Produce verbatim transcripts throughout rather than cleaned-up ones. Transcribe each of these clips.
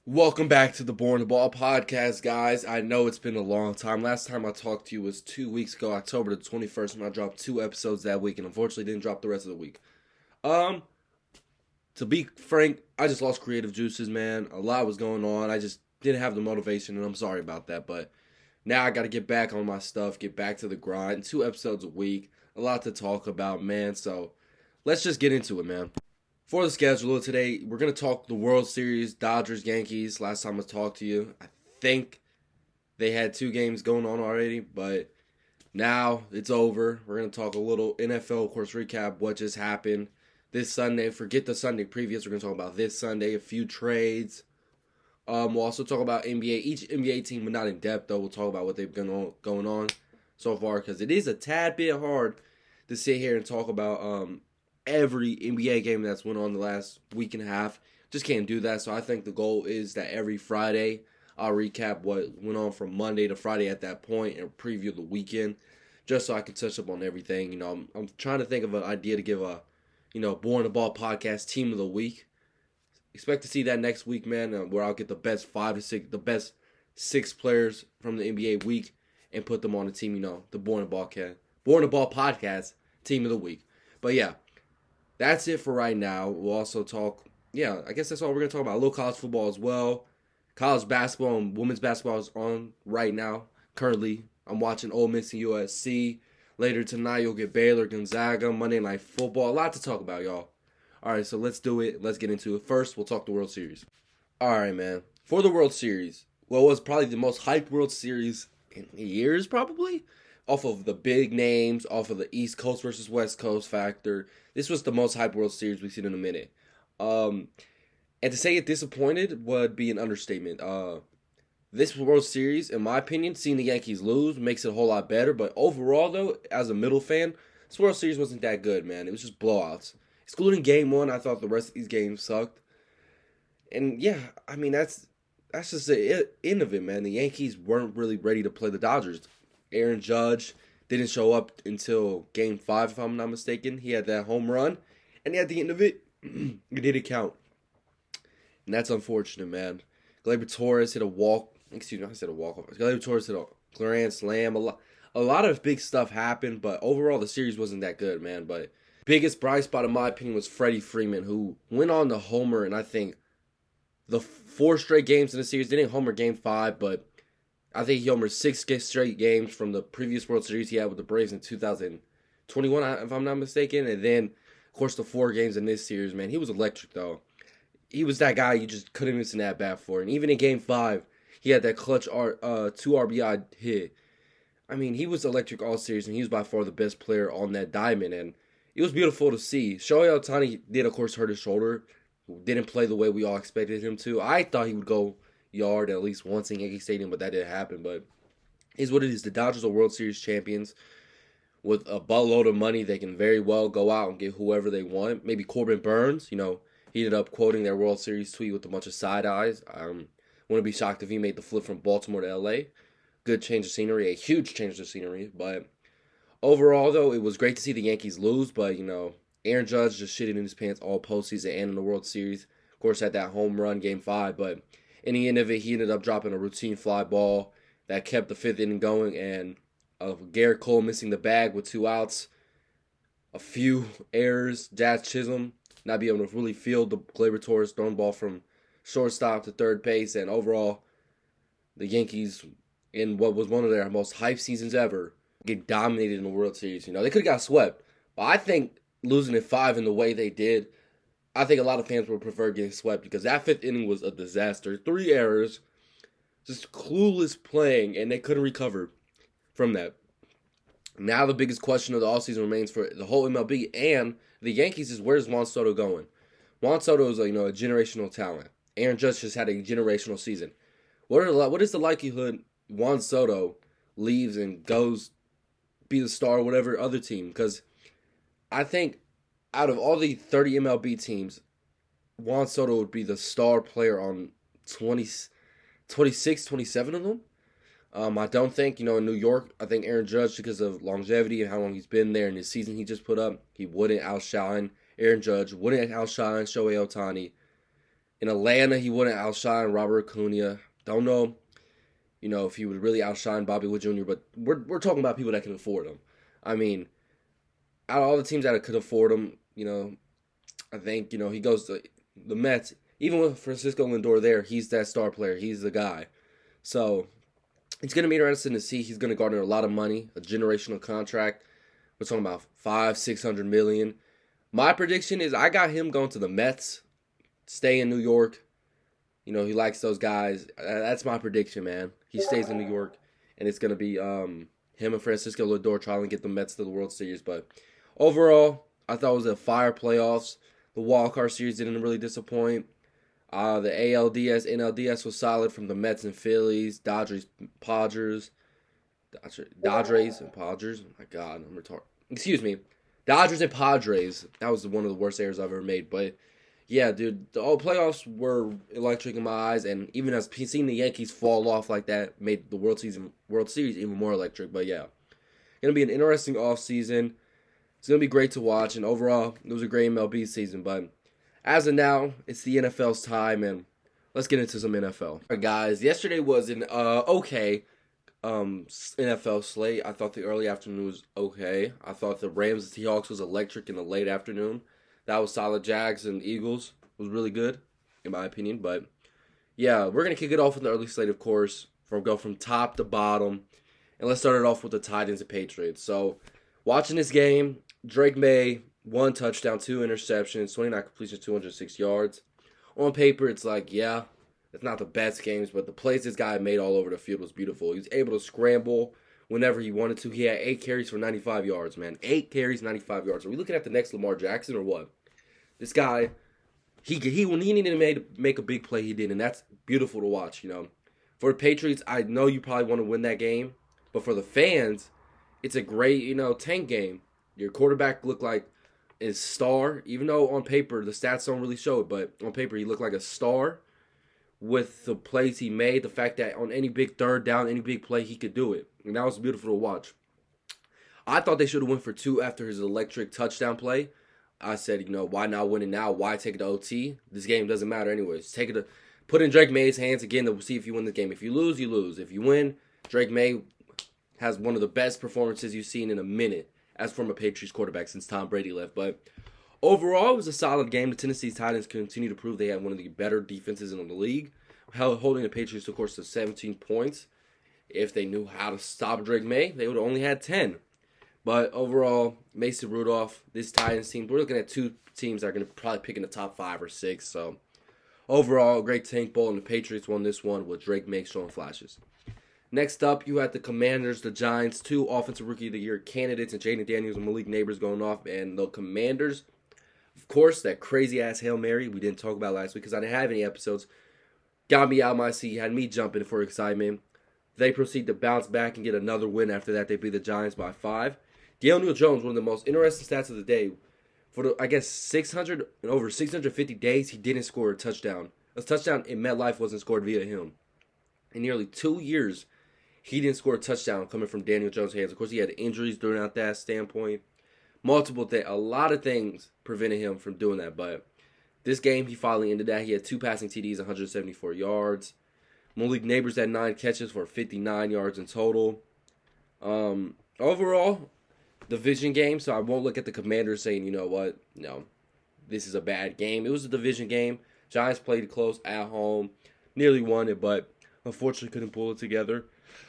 Welcome back to the Born to Ball podcast, guys. I know it's been a long time. Last time I talked to you was two weeks ago, October the twenty-first, when I dropped two episodes that week, and unfortunately didn't drop the rest of the week. Um, to be frank, I just lost creative juices, man. A lot was going on. I just didn't have the motivation, and I'm sorry about that. But now I got to get back on my stuff, get back to the grind. Two episodes a week, a lot to talk about, man. So let's just get into it, man. For the schedule today, we're going to talk the World Series, Dodgers, Yankees. Last time I talked to you, I think they had two games going on already, but now it's over. We're going to talk a little N F L, of course, recap what just happened this Sunday. Forget the Sunday previous. We're going to talk about this Sunday, a few trades. Um, we'll also talk about N B A. Each N B A team, but not in depth, though. We'll talk about what they've been going on so far, because it is a tad bit hard to sit here and talk about um every N B A game that's went on the last week and a half. Just can't do that. So I think the goal is that every Friday I'll recap what went on from Monday to Friday at that point and preview the weekend, just so I can touch up on everything. You know, I'm, I'm trying to think of an idea to give a, you know, Born to Ball podcast team of the week. Expect to see that next week, man, uh, where I'll get the best five to six, the best six players from the N B A week and put them on the team. You know, the Born to Ball can Born to Ball podcast team of the week. But yeah. That's it for right now. We'll also talk, yeah, I guess that's all we're going to talk about. A little college football as well. College basketball and women's basketball is on right now. Currently, I'm watching Ole Miss and U S C. Later tonight, you'll get Baylor, Gonzaga, Monday Night Football. A lot to talk about, y'all. All right, so let's do it. Let's get into it. First, we'll talk the World Series. All right, man. For the World Series, what was probably the most hyped World Series in years, probably? Off of the big names, off of the East Coast versus West Coast factor. This was the most hyped World Series we've seen in a minute. Um, and to say it disappointed would be an understatement. Uh, this World Series, in my opinion, seeing the Yankees lose makes it a whole lot better. But overall, though, as a middle fan, this World Series wasn't that good, man. It was just blowouts. Excluding Game one, I thought the rest of these games sucked. And yeah, I mean, that's that's just the end of it, man. The Yankees weren't really ready to play the Dodgers. Aaron Judge didn't show up until Game five, if I'm not mistaken. He had that home run, and at the end of it, it didn't count. And that's unfortunate, man. Gleyber Torres hit a walk. Excuse me, I said a walk. Gleyber Torres hit a grand slam. A lot, a lot of big stuff happened, but overall, the series wasn't that good, man. But biggest bright spot, in my opinion, was Freddie Freeman, who went on the homer, and I think the four straight games in the series, didn't homer Game five, but I think he homered six straight games from the previous World Series he had with the Braves in two thousand twenty-one, if I'm not mistaken. And then, of course, the four games in this series, man. He was electric, though. He was that guy you just couldn't miss an at-bat for. And even in Game five, he had that clutch R, uh, two R B I hit. I mean, he was electric all series, and he was by far the best player on that diamond. And it was beautiful to see. Shohei Ohtani did, of course, hurt his shoulder. Didn't play the way we all expected him to. I thought he would go yard at least once in Yankee Stadium, but that didn't happen. But it's what it is. The Dodgers are World Series champions. With a buttload of money, they can very well go out and get whoever they want. Maybe Corbin Burns, you know, he ended up quoting their World Series tweet with a bunch of side eyes. I um, wouldn't be shocked if he made the flip from Baltimore to L A. Good change of scenery, a huge change of scenery. But overall, though, it was great to see the Yankees lose. But, you know, Aaron Judge just shitting in his pants all postseason and in the World Series. Of course, had that home run Game five, but in the end of it, he ended up dropping a routine fly ball that kept the fifth inning going, and uh, Garrett Cole missing the bag with two outs, a few errors, Jazz Chisholm not being able to really field the Gleyber Torres thrown ball from shortstop to third base, and overall, the Yankees, in what was one of their most hyped seasons ever, get dominated in the World Series. You know, they could have got swept, but I think losing at five in the way they did, I think a lot of fans would prefer getting swept because that fifth inning was a disaster. Three errors, just clueless playing, and they couldn't recover from that. Now the biggest question of the offseason remains for the whole M L B and the Yankees is, where's Juan Soto going? Juan Soto is a, you know, a generational talent. Aaron Judge just had a generational season. What are what is the likelihood Juan Soto leaves and goes be the star of whatever other team? Because I think out of all the thirty M L B teams, Juan Soto would be the star player on twenty, twenty-six, twenty-seven of them. Um, I don't think, you know, in New York, I think Aaron Judge, because of longevity and how long he's been there and the season he just put up, he wouldn't outshine Aaron Judge, wouldn't outshine Shohei Ohtani. In Atlanta, he wouldn't outshine Robert Acuna. Don't know, you know, if he would really outshine Bobby Witt Junior, but we're we're talking about people that can afford him. I mean, out of all the teams that could afford him, you know, I think, you know, he goes to the Mets. Even with Francisco Lindor there, he's that star player. He's the guy. So it's going to be interesting to see. He's going to garner a lot of money, a generational contract. We're talking about five, six hundred million. My prediction is I got him going to the Mets, stay in New York. You know, he likes those guys. That's my prediction, man. He stays in New York, and it's going to be um, him and Francisco Lindor trying to get the Mets to the World Series. But overall, I thought it was a fire playoffs. The wild card series didn't really disappoint. Uh, the A L D S, N L D S was solid from the Mets and Phillies, Dodgers, Padres, Dodgers, Dodgers and Padres. Oh my God, I'm retarded. Excuse me, Dodgers and Padres. That was one of the worst errors I've ever made. But yeah, dude, the all playoffs were electric in my eyes, and even as seeing the Yankees fall off like that made the World Season World Series even more electric. But yeah, gonna be an interesting off season. It's gonna be great to watch, and overall, it was a great M L B season. But as of now, it's the N F L's time, and let's get into some N F L. All right, guys, yesterday was an uh, okay um, N F L slate. I thought the early afternoon was okay. I thought the Rams and Seahawks was electric in the late afternoon. That was solid. Jags and Eagles was really good, in my opinion. But yeah, we're going to kick it off with the early slate, of course, from go from top to bottom. And let's start it off with the Titans and Patriots. So, watching this game, Drake May, one touchdown, two interceptions, twenty-nine completions, two hundred six yards. On paper, it's like, yeah, it's not the best games, but the plays this guy made all over the field was beautiful. He was able to scramble whenever he wanted to. He had eight carries for ninety-five yards, man. Eight carries, ninety-five yards. Are we looking at the next Lamar Jackson or what? This guy, he he when he needed to make, make a big play, he did, and that's beautiful to watch, you know. For the Patriots, I know you probably want to win that game, but for the fans, it's a great, you know, tank game. Your quarterback looked like a star, even though on paper the stats don't really show it, but on paper he looked like a star with the plays he made, the fact that on any big third down, any big play, he could do it. And that was beautiful to watch. I thought they should have went for two after his electric touchdown play. I said, you know, why not win it now? Why take it to O T? This game doesn't matter anyways. Take it to, put it in Drake May's hands again to see if you win the game. If you lose, you lose. If you win, Drake May has one of the best performances you've seen in a minute as from a Patriots quarterback since Tom Brady left. But overall, it was a solid game. The Tennessee Titans continue to prove they have one of the better defenses in the league, holding the Patriots, of course, to seventeen points. If they knew how to stop Drake May, they would have only had ten. But overall, Mason Rudolph, this Titans team, we're looking at two teams that are going to probably pick in the top five or six. So overall, great tank bowl, and the Patriots won this one with Drake May showing flashes. Next up, you had the Commanders, the Giants, two Offensive Rookie of the Year candidates, and Jaden Daniels and Malik Neighbors going off. And the Commanders, of course, that crazy-ass Hail Mary we didn't talk about last week because I didn't have any episodes, got me out of my seat, had me jumping for excitement. They proceed to bounce back and get another win after that. They beat the Giants by five. Daniel Jones, one of the most interesting stats of the day. For, the, I guess, six hundred and over six hundred fifty days, he didn't score a touchdown. A touchdown in MetLife wasn't scored via him. In nearly two years, he didn't score a touchdown coming from Daniel Jones' hands. Of course, he had injuries during that standpoint. Multiple things, a lot of things prevented him from doing that. But this game, he finally ended that. He had two passing T Ds, one hundred seventy-four yards. Malik Neighbors had nine catches for fifty-nine yards in total. Um, overall, division game, so I won't look at the Commanders saying, you know what, no, this is a bad game. It was a division game. Giants played close at home, nearly won it, but unfortunately couldn't pull it together.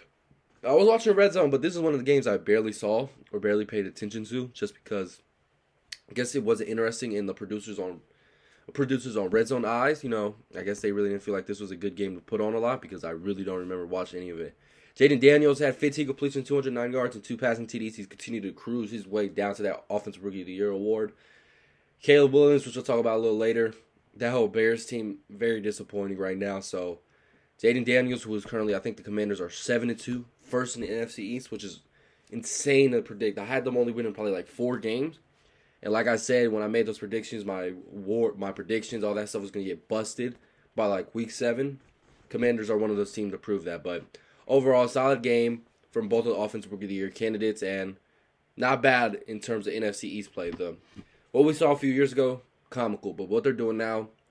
I was watching Red Zone, but this is one of the games I barely saw or barely paid attention to, just because I guess it wasn't interesting in the producers on producers on Red Zone eyes. You know, I guess they really didn't feel like this was a good game to put on a lot because I really don't remember watching any of it. Jaden Daniels had fifteen completions, two hundred nine yards, and two passing T Ds. He's continued to cruise his way down to that Offensive Rookie of the Year award. Caleb Williams, which we'll talk about a little later, that whole Bears team, very disappointing right now. So, Jaden Daniels, who is currently, I think the Commanders are seven and two, first in the N F C East, which is insane to predict. I had them only winning probably like four games. And like I said, when I made those predictions, my war, my predictions, all that stuff was going to get busted by like week seven. Commanders are one of those teams to prove that. But overall, solid game from both of the Offensive Rookie of the Year candidates, and not bad in terms of N F C East play. Though what we saw a few years ago, comical, but what they're doing now,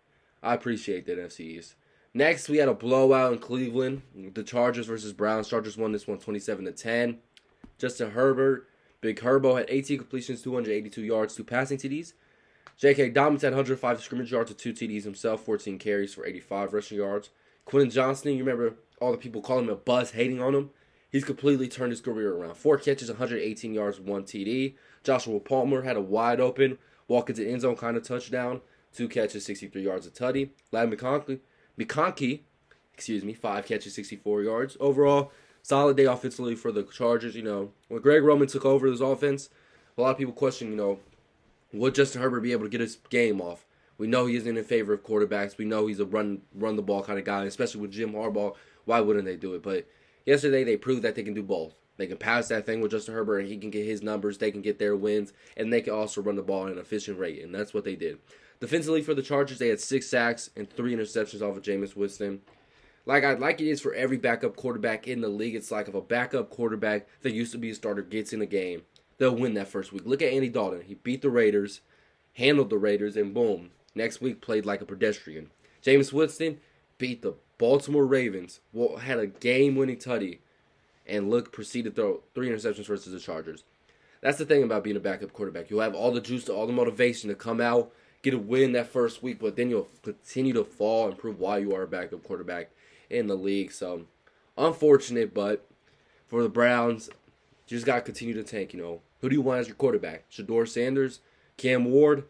I appreciate that, N F C East. Next, we had a blowout in Cleveland. The Chargers versus Browns. Chargers won this one twenty-seven to ten. Justin Herbert, Big Herbo, had eighteen completions, two hundred eighty-two yards, two passing T Ds. J K. Dobbins had one hundred five scrimmage yards with two T Ds himself, fourteen carries for eighty-five rushing yards. Quentin Johnston, you remember all the people calling him a buzz, hating on him? He's completely turned his career around. Four catches, one hundred eighteen yards, one T D. Joshua Palmer had a wide open, walk into end zone kind of touchdown. Two catches, sixty-three yards, a tutty. Lad McConkey, McConkey, excuse me, five catches, sixty-four yards. Overall, solid day offensively for the Chargers. You know, when Greg Roman took over this offense, a lot of people question, you know, would Justin Herbert be able to get his game off? We know he isn't in favor of quarterbacks. We know he's a run run the ball kind of guy, especially with Jim Harbaugh. Why wouldn't they do it? But yesterday they proved that they can do both. They can pass that thing with Justin Herbert, and he can get his numbers. They can get their wins, and they can also run the ball at an efficient rate, and that's what they did. Defensively for the Chargers, they had six sacks and three interceptions off of Jameis Winston. Like I like it is for every backup quarterback in the league. It's like if a backup quarterback that used to be a starter gets in a game, they'll win that first week. Look at Andy Dalton. He beat the Raiders, handled the Raiders, and boom, next week played like a pedestrian. Jameis Winston beat the Baltimore Ravens, had a game-winning tutty, and look, proceeded to throw three interceptions versus the Chargers. That's the thing about being a backup quarterback. You'll have all the juice, all the motivation to come out, get a win that first week, but then you'll continue to fall and prove why you are a backup quarterback in the league. So, unfortunate, but for the Browns, you just got to continue to tank, you know. Who do you want as your quarterback? Shedeur Sanders, Cam Ward,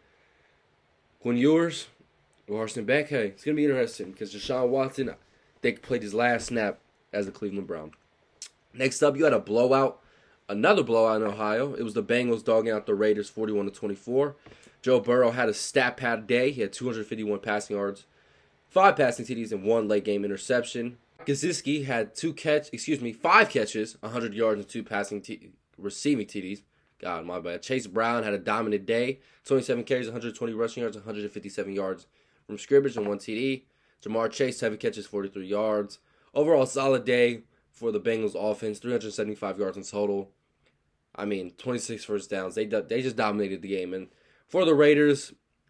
Quinn Ewers, or Carson Beck? Hey, it's going to be interesting because Deshaun Watson, they played his last snap as the Cleveland Brown. Next up, you had a blowout, another blowout in Ohio. It was the Bengals dogging out the Raiders forty-one to twenty-four. Joe Burrow had a stat pad day. He had two hundred fifty-one passing yards, five passing T Ds, and one late game interception. Gesicki had two catch, excuse me, five catches, one hundred yards, and two passing t- receiving T Ds. God, my bad. Chase Brown had a dominant day. twenty-seven carries, one hundred twenty rushing yards, one hundred fifty-seven yards from scrimmage, and one T D. Jamar Chase, seven catches, forty-three yards. Overall, solid day for the Bengals offense. three hundred seventy-five yards in total. I mean, twenty-six first downs. They they just dominated the game. And for the Raiders,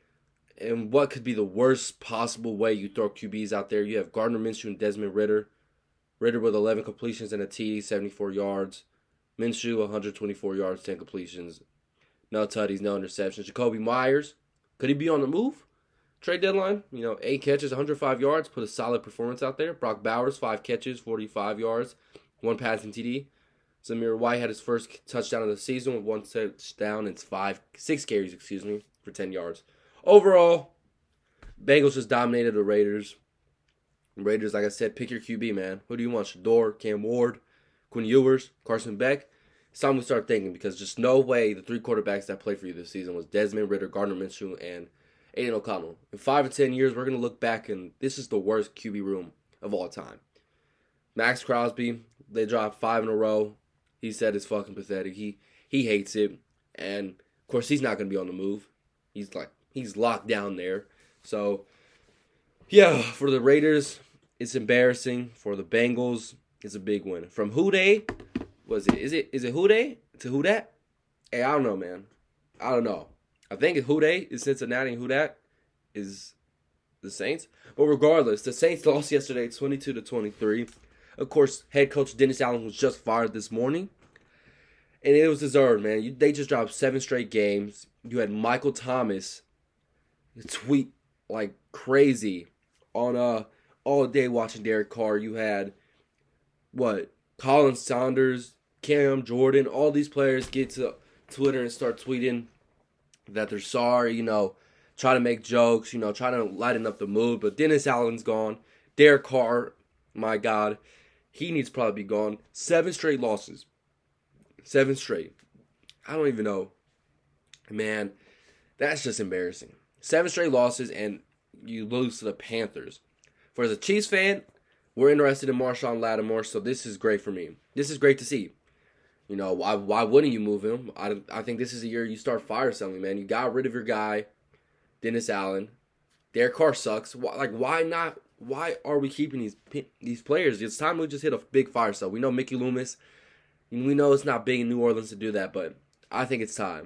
in what could be the worst possible way you throw Q Bs out there, you have Gardner Minshew and Desmond Ridder. Ridder with eleven completions and a T D, seventy-four yards. Minshew, one hundred twenty-four yards, ten completions. No tutties, no interceptions. Jacoby Myers, could he be on the move? Trade deadline, you know, eight catches, one hundred five yards, put a solid performance out there. Brock Bowers, five catches, forty-five yards, one passing T D. Zamir White had his first touchdown of the season with one touchdown and five, six carries, excuse me, for ten yards. Overall, Bengals just dominated the Raiders. Raiders, like I said, pick your Q B, man. Who do you want? Shedeur, Cam Ward, Quinn Ewers, Carson Beck? It's time we start thinking because just no way the three quarterbacks that played for you this season was Desmond Ridder, Gardner Minshew, and Aiden O'Connell. In five or ten years, we're going to look back and this is the worst Q B room of all time. Max Crosby, they dropped five in a row. He said it's fucking pathetic. He he hates it. And, of course, he's not going to be on the move. He's like, he's locked down there. So, yeah, for the Raiders, it's embarrassing. For the Bengals, it's a big win. From who they, was it, is it, is it who they to who that? Hey, I don't know, man. I don't know. I think who they is Cincinnati and who that is the Saints. But regardless, the Saints lost yesterday twenty-two to twenty-three. Of course, head coach Dennis Allen was just fired this morning. And it was deserved, man. You, they just dropped seven straight games. You had Michael Thomas tweet like crazy on uh all day watching Derek Carr. You had, what, Colin Saunders, Cam Jordan, all these players get to Twitter and start tweeting that they're sorry, you know, try to make jokes, you know, try to lighten up the mood. But Dennis Allen's gone. Derek Carr, my God, he needs to probably be gone. Seven straight losses. Seven straight. I don't even know. Man, that's just embarrassing. Seven straight losses and you lose to the Panthers. For as a Chiefs fan, we're interested in Marshawn Lattimore, so this is great for me. This is great to see. You know, why why wouldn't you move him? I, I think this is a year you start fire selling, man. You got rid of your guy, Dennis Allen. Derek Carr sucks. Why, like, why not? Why are we keeping these these players? It's time we just hit a big fire sale. We know Mickey Loomis. We know it's not big in New Orleans to do that, but I think it's time.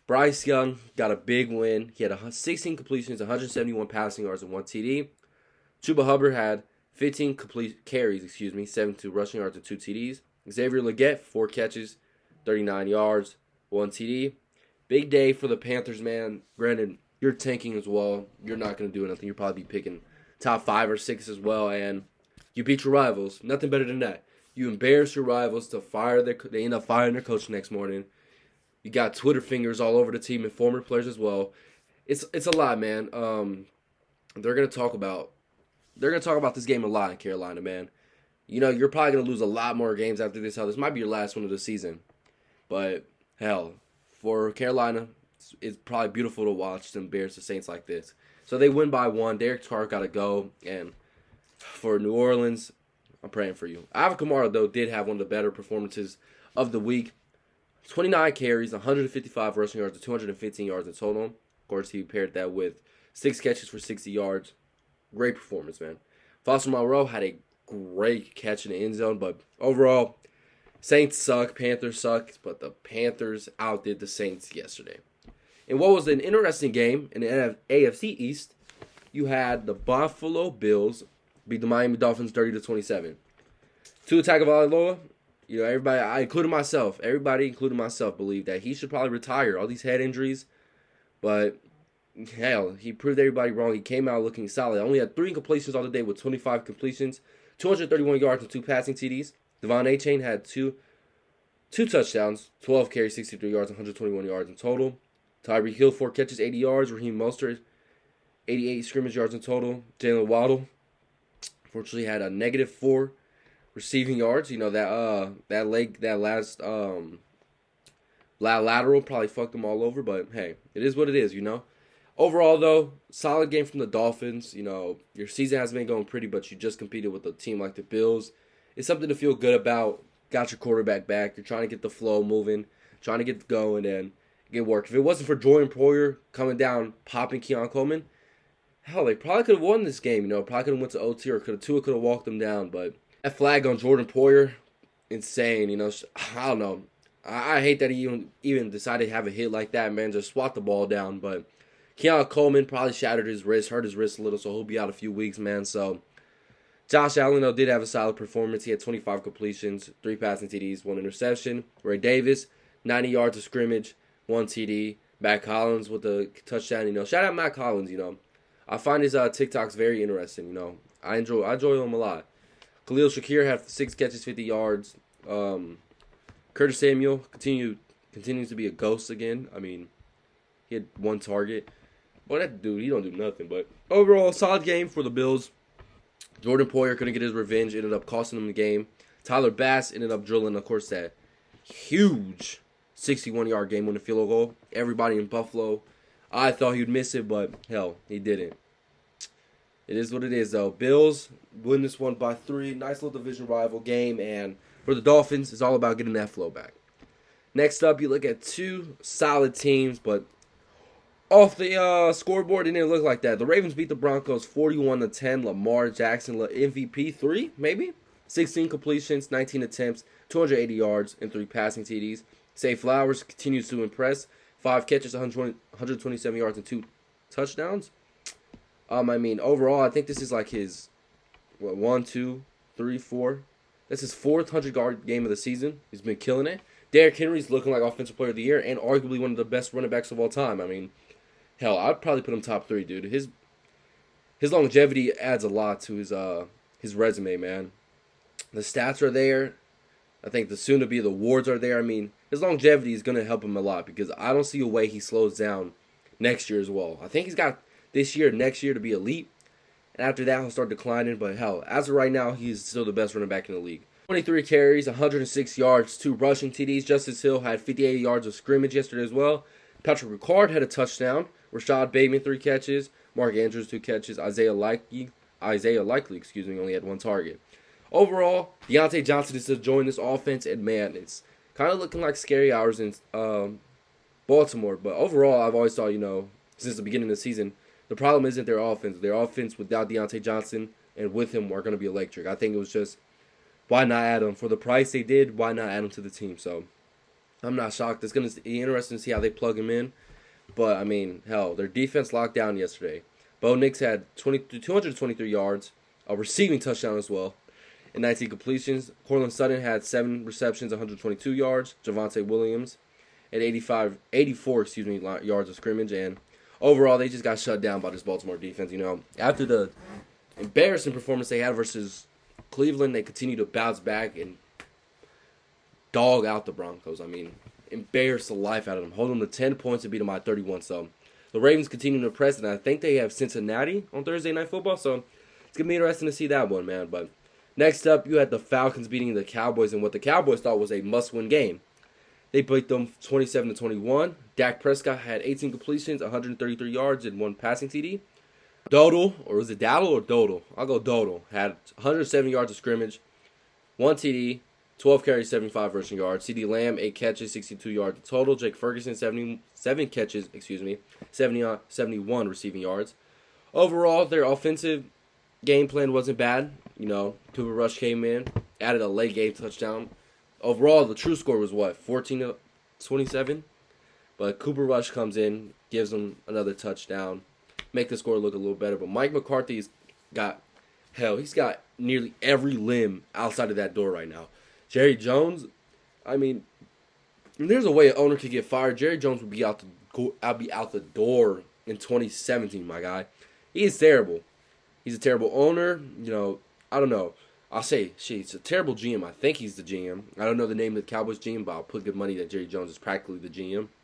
Bryce Young got a big win. He had sixteen completions, one hundred seventy-one passing yards, and one T D. Chuba Hubbard had fifteen complete carries, excuse me, seventy-two rushing yards and two T Ds. Xavier Legette, four catches, thirty-nine yards, one T D. Big day for the Panthers, man. Granted, you're tanking as well. You're not going to do anything. You'll probably be picking top five or six as well, and you beat your rivals. Nothing better than that. You embarrass your rivals to fire their. They end up firing their coach the next morning. You got Twitter fingers all over the team and former players as well. It's it's a lot, man. Um, they're gonna talk about they're gonna talk about this game a lot in Carolina, man. You know, you're probably gonna lose a lot more games after this. Hell, this might be your last one of the season, but hell, for Carolina, it's, it's probably beautiful to watch them embarrass the Saints like this. So they win by one. Derek Carr got to go, and for New Orleans, I'm praying for you. Alvin Kamara, though, did have one of the better performances of the week. twenty-nine carries, one hundred fifty-five rushing yards, and two hundred fifteen yards in total. Of course, he paired that with six catches for sixty yards. Great performance, man. Foster Moreau had a great catch in the end zone, but overall, Saints suck, Panthers suck, but the Panthers outdid the Saints yesterday. In what was an interesting game in the A F C East, you had the Buffalo Bills beat the Miami Dolphins thirty to twenty-seven. Tua Tagovailoa, you know, everybody, I including myself, everybody, including myself, believed that he should probably retire. All these head injuries, but hell, he proved everybody wrong. He came out looking solid. Only had three completions all the day with twenty-five completions, two hundred thirty-one yards and two passing T Ds. Devon Achane had two, two touchdowns, twelve carries, sixty-three yards, one hundred twenty-one yards in total. Tyreek Hill, four catches, eighty yards. Raheem Mostert, eighty-eight scrimmage yards in total. Jalen Waddle, unfortunately, had a negative four receiving yards. You know, that uh that leg, that last um lateral probably fucked them all over, but hey, it is what it is, you know. Overall, though, solid game from the Dolphins. You know, your season hasn't been going pretty, but you just competed with a team like the Bills. It's something to feel good about. Got your quarterback back. You're trying to get the flow moving, trying to get going and get work. If it wasn't for Jordan Poyer coming down, popping Keon Coleman, hell, they probably could have won this game. You know, probably could have went to O T or could have Tua could have walked them down. But that flag on Jordan Poyer, insane. You know, I don't know. I, I hate that he even even decided to have a hit like that. Man, just swat the ball down. But Keon Coleman probably shattered his wrist, hurt his wrist a little, so he'll be out a few weeks, man. So Josh Allen, though, did have a solid performance. He had twenty-five completions, three passing T Ds, one interception. Ray Davis, ninety yards of scrimmage, one T D. Matt Collins with a touchdown. You know, shout out Matt Collins. You know, I find his uh, TikToks very interesting. You know, I enjoy I enjoy him a lot. Khalil Shakir had six catches, fifty yards. Um, Curtis Samuel continue continues to be a ghost again. I mean, he had one target. Well, that dude, he don't do nothing. But overall, solid game for the Bills. Jordan Poyer couldn't get his revenge. Ended up costing him the game. Tyler Bass ended up drilling, of course, that huge sixty-one-yard game-winning field goal. Everybody in Buffalo, I thought he'd miss it, but hell, he didn't. It is what it is, though. Bills win this one by three. Nice little division rival game. And for the Dolphins, it's all about getting that flow back. Next up, you look at two solid teams, but off the uh, scoreboard, it didn't look like that. The Ravens beat the Broncos forty-one to ten. Lamar Jackson, M V P three, maybe? sixteen completions, nineteen attempts, two hundred eighty yards, and three passing T Ds. Zay Flowers continues to impress. Five catches, one hundred twenty-seven yards, and two touchdowns. Um, I mean, overall, I think this is like his, what, one, two, three, four. That's his fourth hundred-yard game of the season. He's been killing it. Derrick Henry's looking like Offensive Player of the Year and arguably one of the best running backs of all time. I mean, hell, I'd probably put him top three, dude. His his longevity adds a lot to his uh his resume, man. The stats are there. I think the soon-to-be the awards are there. I mean, his longevity is going to help him a lot because I don't see a way he slows down next year as well. I think he's got this year, next year to be elite, and after that he'll start declining. But hell, as of right now, he's still the best running back in the league. twenty-three carries, one hundred six yards, two rushing T Ds. Justice Hill had fifty-eight yards of scrimmage yesterday as well. Patrick Ricard had a touchdown. Rashad Bateman, three catches. Mark Andrews, two catches. Isaiah Likely, Isaiah Likely, excuse me, only had one target. Overall, Deontay Johnson is still joining this offense, and man, it's kind of looking like scary hours in um, Baltimore. But overall, I've always thought, you know, since the beginning of the season, the problem isn't their offense. Their offense without Deontay Johnson and with him are going to be electric. I think it was just, why not add him? For the price they did, why not add him to the team? So, I'm not shocked. It's going to be interesting to see how they plug him in. But, I mean, hell, their defense locked down yesterday. Bo Nix had twenty, two hundred twenty-three yards, a receiving touchdown as well, and nineteen completions. Cortland Sutton had seven receptions, one hundred twenty-two yards. Javonte Williams at eighty-five, eighty-four, excuse me, yards of scrimmage. And overall, they just got shut down by this Baltimore defense. You know, after the embarrassing performance they had versus Cleveland, they continue to bounce back and dog out the Broncos. I mean, embarrass the life out of them. Hold them to ten points and beat them by thirty-one. So the Ravens continue to impress, and I think they have Cincinnati on Thursday Night Football. So it's going to be interesting to see that one, man. But next up, you had the Falcons beating the Cowboys in what the Cowboys thought was a must-win game. They beat them twenty-seven to twenty-one. Dak Prescott had eighteen completions, one hundred thirty-three yards, and one passing T D. Dodal, or was it Daddle or Dodal? I'll go Dodal. Had one hundred seventy yards of scrimmage, one T D, twelve carries, seventy-five rushing yards. CeeDee Lamb, eight catches, sixty-two yards total. Jake Ferguson, seventy-seven catches, excuse me, seventy, seventy-one receiving yards. Overall, their offensive game plan wasn't bad. You know, Cooper Rush came in, added a late game touchdown. Overall, the true score was what, fourteen to twenty-seven? But Cooper Rush comes in, gives them another touchdown, make the score look a little better. But Mike McCarthy's got, hell, he's got nearly every limb outside of that door right now. Jerry Jones, I mean, there's a way an owner could get fired. Jerry Jones would be out the go, I'd be out the door in twenty seventeen, my guy. He is terrible. He's a terrible owner. You know, I don't know. I'll say, shit, he's a terrible G M. I think he's the G M. I don't know the name of the Cowboys G M, but I'll put good money that Jerry Jones is practically the G M.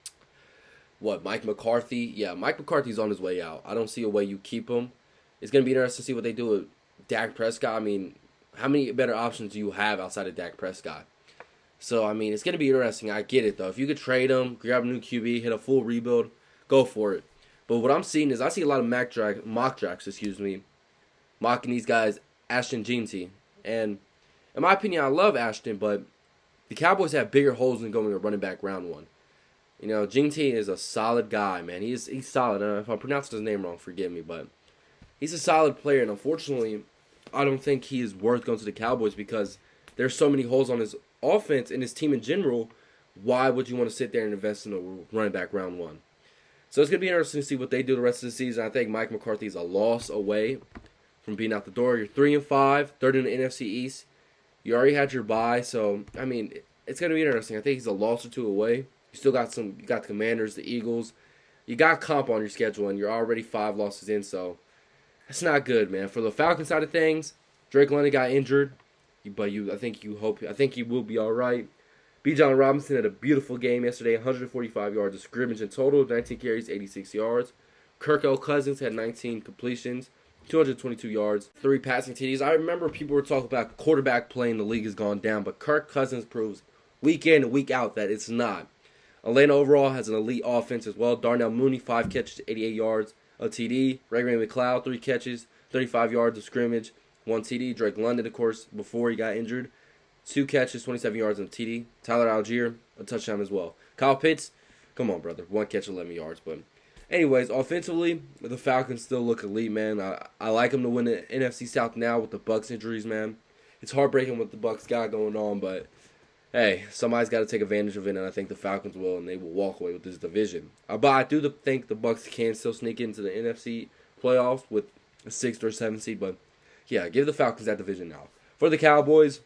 What, Mike McCarthy? Yeah, Mike McCarthy's on his way out. I don't see a way you keep him. It's going to be interesting to see what they do with Dak Prescott. I mean, how many better options do you have outside of Dak Prescott? So, I mean, it's going to be interesting. I get it, though. If you could trade him, grab a new Q B, hit a full rebuild, go for it. But what I'm seeing is I see a lot of mock drafts, mock drafts, excuse me, mocking these guys, Ashton Jeanty. And in my opinion, I love Ashton, but the Cowboys have bigger holes than going to running back round one. You know, Jeanty is a solid guy, man. He's he's solid. Uh, if I pronounced his name wrong, forgive me, but he's a solid player. And unfortunately, I don't think he is worth going to the Cowboys because there's so many holes on his offense and his team in general. Why would you want to sit there and invest in a running back round one? So it's going to be interesting to see what they do the rest of the season. I think Mike McCarthy is a loss away from being out the door. You're three and five, third in the N F C East. You already had your bye, so I mean it's going to be interesting. I think he's a loss or two away. You still got some. You got the Commanders, the Eagles. You got comp on your schedule, and you're already five losses in. So that's not good, man. For the Falcons side of things, Drake London got injured, but you. I think you hope. I think he will be all right. Bijan Robinson had a beautiful game yesterday, one hundred forty-five yards of scrimmage in total, nineteen carries, eighty-six yards. Kirk L. Cousins had nineteen completions, two hundred twenty-two yards, three passing T Ds. I remember people were talking about quarterback play in the league has gone down, but Kirk Cousins proves week in and week out that it's not. Atlanta overall has an elite offense as well. Darnell Mooney, five catches, eighty-eight yards, a T D. Ray-Ray McCloud, three catches, thirty-five yards of scrimmage, one T D. Drake London, of course, before he got injured, two catches, twenty-seven yards, and a T D. Tyler Algier, a touchdown as well. Kyle Pitts, come on, brother, one catch, eleven yards. But anyways, offensively, the Falcons still look elite, man. I, I like them to win the N F C South now with the Bucs injuries, man. It's heartbreaking what the Bucs got going on, but hey, somebody's got to take advantage of it, and I think the Falcons will, and they will walk away with this division. Uh, but I do think the Bucs can still sneak into the N F C playoffs with a sixth or seventh seed. But yeah, give the Falcons that division now. For the Cowboys,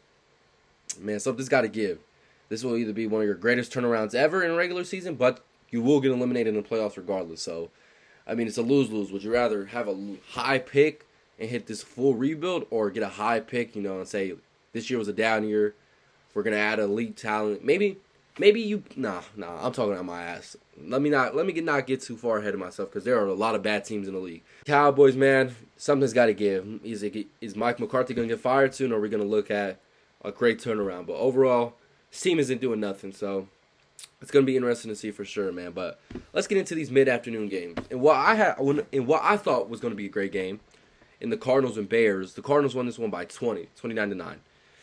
man, something's got to give. This will either be one of your greatest turnarounds ever in a regular season, but you will get eliminated in the playoffs regardless. So, I mean, it's a lose-lose. Would you rather have a high pick and hit this full rebuild, or get a high pick, you know, and say this year was a down year, we're gonna add elite talent? Maybe, maybe you. Nah, nah. I'm talking out my ass. Let me not. Let me get, not get too far ahead of myself because there are a lot of bad teams in the league. Cowboys, man, something's got to give. Is it, is Mike McCarthy gonna get fired soon, or are we gonna look at a great turnaround? But overall, this team isn't doing nothing. So it's gonna be interesting to see for sure, man. But let's get into these mid-afternoon games. And what I had, in what I thought was gonna be a great game, in the Cardinals and Bears. The Cardinals won this one by twenty, twenty-nine to nine.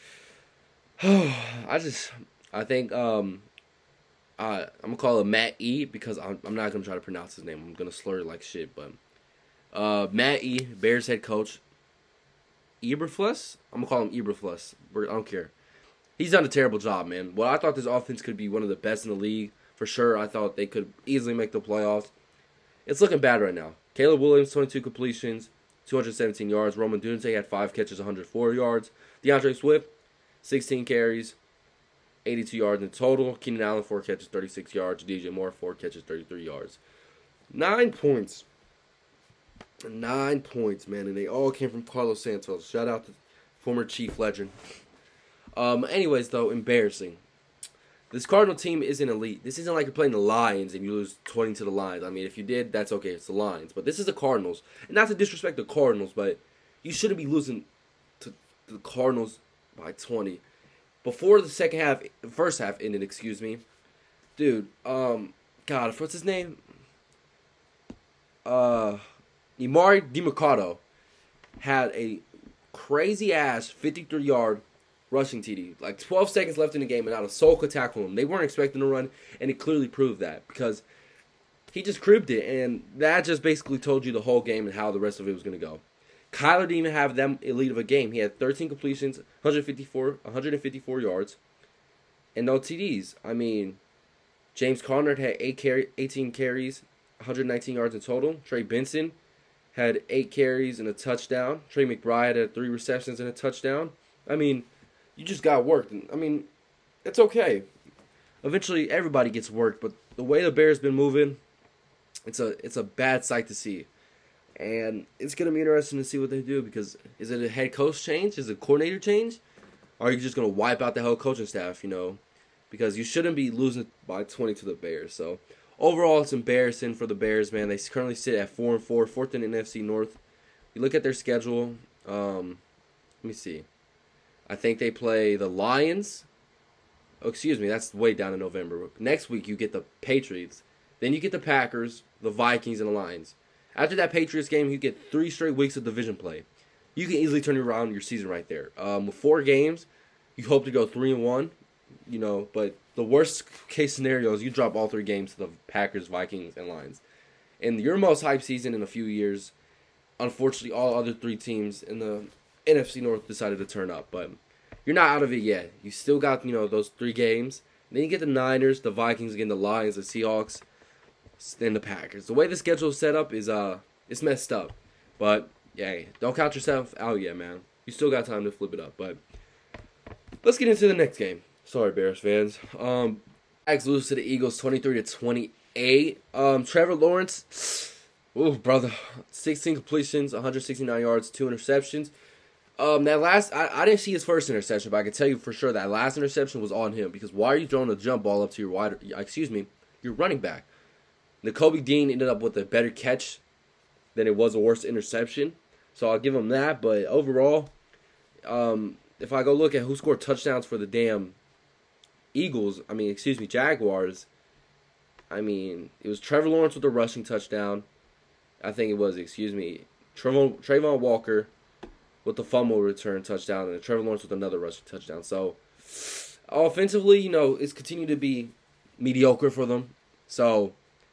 I just, I think, um, I, I'm going to call it Matt E. because I'm, I'm not going to try to pronounce his name. I'm going to slur it like shit. But uh, Matt E., Bears head coach, Eberflus? I'm going to call him Eberflus. I don't care. he's done a terrible job, man. Well, I thought this offense could be one of the best in the league for sure. I thought they could easily make the playoffs. It's looking bad right now. Caleb Williams, twenty-two completions, two hundred seventeen yards. Roman Dunze had five catches, one hundred four yards. DeAndre Swift, sixteen carries, eighty-two yards in total. Keenan Allen, four catches, thirty-six yards. D J Moore, four catches, thirty-three yards. Nine points. Nine points, man, and they all came from Carlos Santos. Shout out to former Chief legend. Um, anyways, though, embarrassing. This Cardinal team isn't elite. This isn't like you're playing the Lions and you lose twenty to the Lions. I mean, if you did, that's okay. It's the Lions. But this is the Cardinals. And not to disrespect the Cardinals, but you shouldn't be losing to the Cardinals by twenty. Before the second half, first half ended, excuse me. Dude, um, God, what's his name? Uh, Emari Demercado had a crazy-ass fifty-three yard rushing T D. Like twelve seconds left in the game and not a soul could tackle him. They weren't expecting to run, and it clearly proved that because he just cribbed it, and that just basically told you the whole game and how the rest of it was going to go. Kyler didn't even have that elite of a game. He had thirteen completions, one hundred fifty-four, one hundred fifty-four yards, and no T Ds. I mean, James Conner had eight carry, eighteen carries, one hundred nineteen yards in total. Trey Benson had eight carries and a touchdown. Trey McBride had three receptions and a touchdown. I mean, you just got worked. I mean, it's okay. Eventually, everybody gets worked, but the way the Bears been moving, it's a it's a bad sight to see. And it's going to be interesting to see what they do because is it a head coach change? Is it a coordinator change? Or are you just going to wipe out the whole coaching staff, you know? Because you shouldn't be losing by twenty to the Bears. So, overall, it's embarrassing for the Bears, man. They currently sit at four and four, fourth in the N F C North. You look at their schedule. Um, let me see. I think they play the Lions. Oh, excuse me, that's way down in November. Next week, you get the Patriots. Then you get the Packers, the Vikings, and the Lions. After that Patriots game, you get three straight weeks of division play. You can easily turn around your season right there. Um, with four games, you hope to go three and one, you know. But the worst case scenario is you drop all three games to the Packers, Vikings, and Lions. In your most hyped season in a few years, unfortunately, all other three teams in the N F C North decided to turn up. But you're not out of it yet. You still got, you know, those three games. And then you get the Niners, the Vikings, again, the Lions, the Seahawks, then the Packers. The way the schedule is set up is uh, it's messed up. But, yeah, don't count yourself out yet, man. You still got time to flip it up. But let's get into the next game. Sorry, Bears fans. Um, Jags lose to the Eagles twenty-three to twenty-eight. Um, Trevor Lawrence, oh, brother, sixteen completions, one hundred sixty-nine yards, two interceptions. Um, that last, I, I didn't see his first interception, but I can tell you for sure that last interception was on him because why are you throwing a jump ball up to your wide, excuse me, your running back? Nakobe Dean ended up with a better catch than it was a worse interception. So I'll give him that. But overall, um, if I go look at who scored touchdowns for the damn Eagles, I mean, excuse me, Jaguars, I mean, it was Trevor Lawrence with a rushing touchdown. I think it was, excuse me, Trevon, Trayvon Walker with the fumble return touchdown, and Trevor Lawrence with another rushing touchdown. So offensively, you know, it's continued to be mediocre for them. So,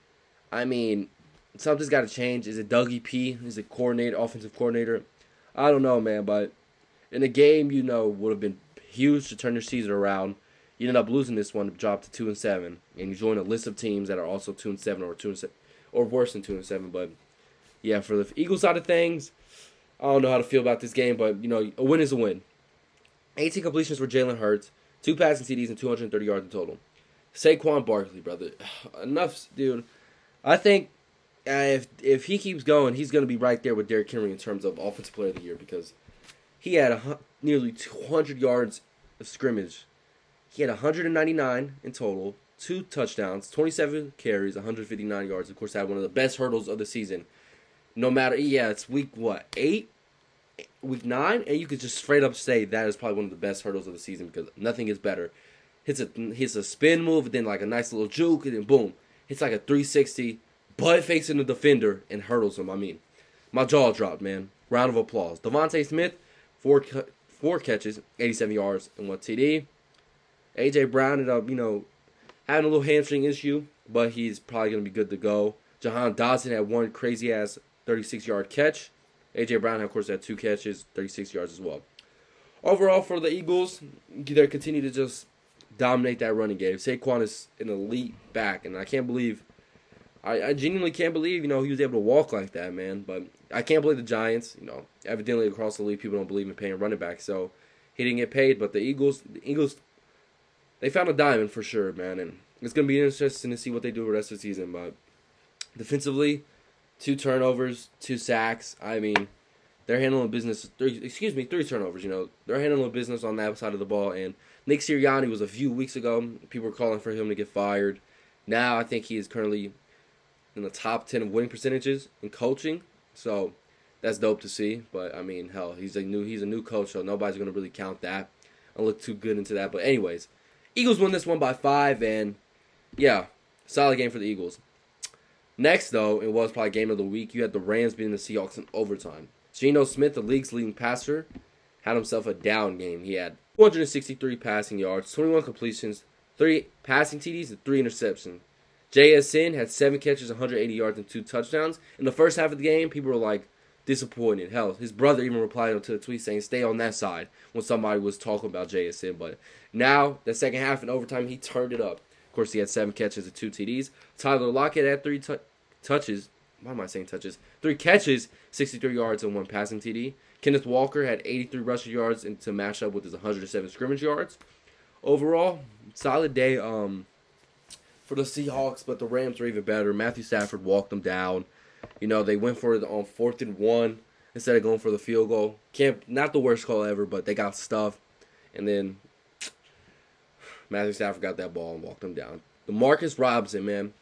I mean, something's got to change. Is it Dougie P? Is it coordinator, offensive coordinator? I don't know, man. But in a game, you know, would have been huge to turn your season around. You ended up losing this one to drop to two and seven, and you join a list of teams that are also two and seven or two and seven, or worse than two and seven. But yeah, for the Eagles side of things, I don't know how to feel about this game. But you know, a win is a win. eighteen completions for Jalen Hurts, two passing C Ds, and two hundred thirty yards in total. Saquon Barkley, brother, enough, dude. I think uh, if if he keeps going, he's going to be right there with Derrick Henry in terms of Offensive Player of the Year because he had a, nearly two hundred yards of scrimmage. He had one hundred ninety-nine in total, two touchdowns, twenty-seven carries, one hundred fifty-nine yards. Of course, had one of the best hurdles of the season. No matter, yeah, it's week, what, eight? Week nine? And you could just straight up say that is probably one of the best hurdles of the season because nothing is better. Hits a, hits a spin move, then like a nice little juke, and then boom. It's like a three sixty, butt facing the defender, and hurdles him. I mean, my jaw dropped, man. Round of applause. Devontae Smith, four four catches, eighty-seven yards, and one T D. A J. Brown ended up, you know, having a little hamstring issue, but he's probably going to be good to go. Jahan Dotson had one crazy-ass thirty-six yard catch. A J. Brown, of course, had two catches, thirty-six yards as well. overall for the Eagles, they continue to just dominate that running game. Saquon is an elite back, and I can't believe, I, I genuinely can't believe, you know, he was able to walk like that, man. But I can't believe the Giants, you know, evidently across the league, people don't believe in paying running backs, so he didn't get paid. But the Eagles, the Eagles, they found a diamond for sure, man, and it's going to be interesting to see what they do the rest of the season. But defensively, two turnovers, two sacks. I mean, they're handling business. Three, excuse me, three turnovers. You know, they're handling business on that side of the ball. And Nick Sirianni was a few weeks ago. People were calling for him to get fired. Now I think he is currently in the top ten of winning percentages in coaching. So that's dope to see. But I mean, hell, he's a new he's a new coach, so nobody's gonna really count that. I'll look too good into that. But anyways, Eagles win this one by five, and yeah, solid game for the Eagles. Next, though, it was probably game of the week. You had the Rams beating the Seahawks in overtime. Geno Smith, the league's leading passer, had himself a down game. He had two hundred sixty-three passing yards, twenty-one completions, three passing T Ds, and three interceptions. J S N had seven catches, one hundred eighty yards, and two touchdowns. In the first half of the game, people were like disappointed. Hell, his brother even replied to a tweet saying, "Stay on that side," when somebody was talking about J S N. But now, the second half in overtime, he turned it up. Of course, he had seven catches and two T Ds. Tyler Lockett had three t- touches. Why am I saying touches? Three catches, sixty-three yards, and one passing T D. Kenneth Walker had eighty-three rushing yards and to match up with his one hundred seven scrimmage yards. Overall, solid day um, for the Seahawks, but the Rams were even better. Matthew Stafford walked them down. You know, they went for it on fourth and one instead of going for the field goal. Can't, not the worst call ever, but they got stuffed. And then Matthew Stafford got that ball and walked them down. DeMarcus Robinson, man.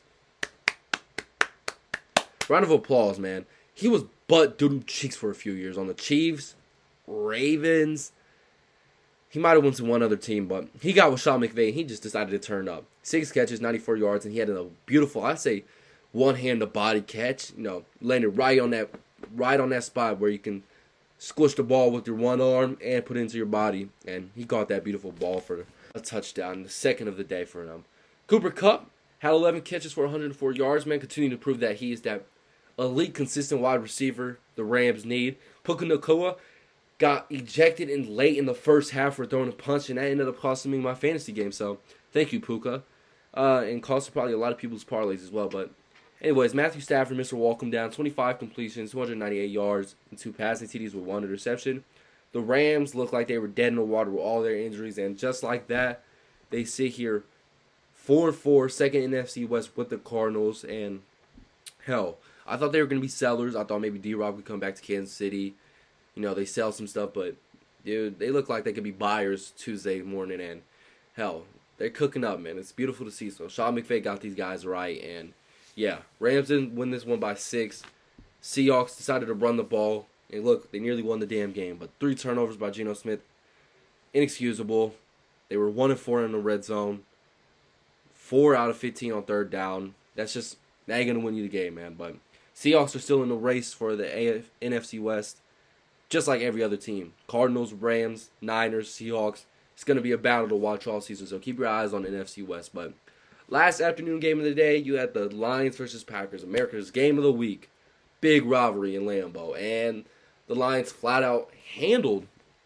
Round of applause, man. He was butt doodoo cheeks for a few years on the Chiefs, Ravens. He might have went to one other team, but he got with Sean McVay. He just decided to turn up. Six catches, ninety-four yards, and he had a beautiful, I'd say, one-handed body catch. You know, landed right on that, right on that spot where you can squish the ball with your one arm and put it into your body. And he caught that beautiful ball for a touchdown, the second of the day for him. Cooper Kupp had eleven catches for one hundred four yards, man, continuing to prove that he is that elite, consistent wide receiver the Rams need. Puka Nacua got ejected in late in the first half for throwing a punch, and that ended up costing me my fantasy game. So, thank you, Puka. Uh, and cost probably a lot of people's parlays as well. But, anyways, Matthew Stafford, Mister Walcom down, twenty-five completions, two hundred ninety-eight yards, and two passing T Ds with one interception. The Rams looked like they were dead in the water with all their injuries, and just like that, they sit here four and four, second in N F C West with the Cardinals, and hell, I thought they were going to be sellers. I thought maybe D-Rob would come back to Kansas City. You know, they sell some stuff, but, dude, they look like they could be buyers Tuesday morning, and hell, they're cooking up, man. It's beautiful to see. So, Sean McVay got these guys right, and, yeah, Rams didn't win this one by six. Seahawks decided to run the ball, and look, they nearly won the damn game, but three turnovers by Geno Smith, inexcusable. They were one and four in the red zone, four out of fifteen on third down. That's just, that ain't going to win you the game, man, but Seahawks are still in the race for the A F- N F C West, just like every other team. Cardinals, Rams, Niners, Seahawks. It's going to be a battle to watch all season, so keep your eyes on the N F C West. But last afternoon game of the day, you had the Lions versus Packers, America's game of the week. Big rivalry in Lambeau, and the Lions flat out handled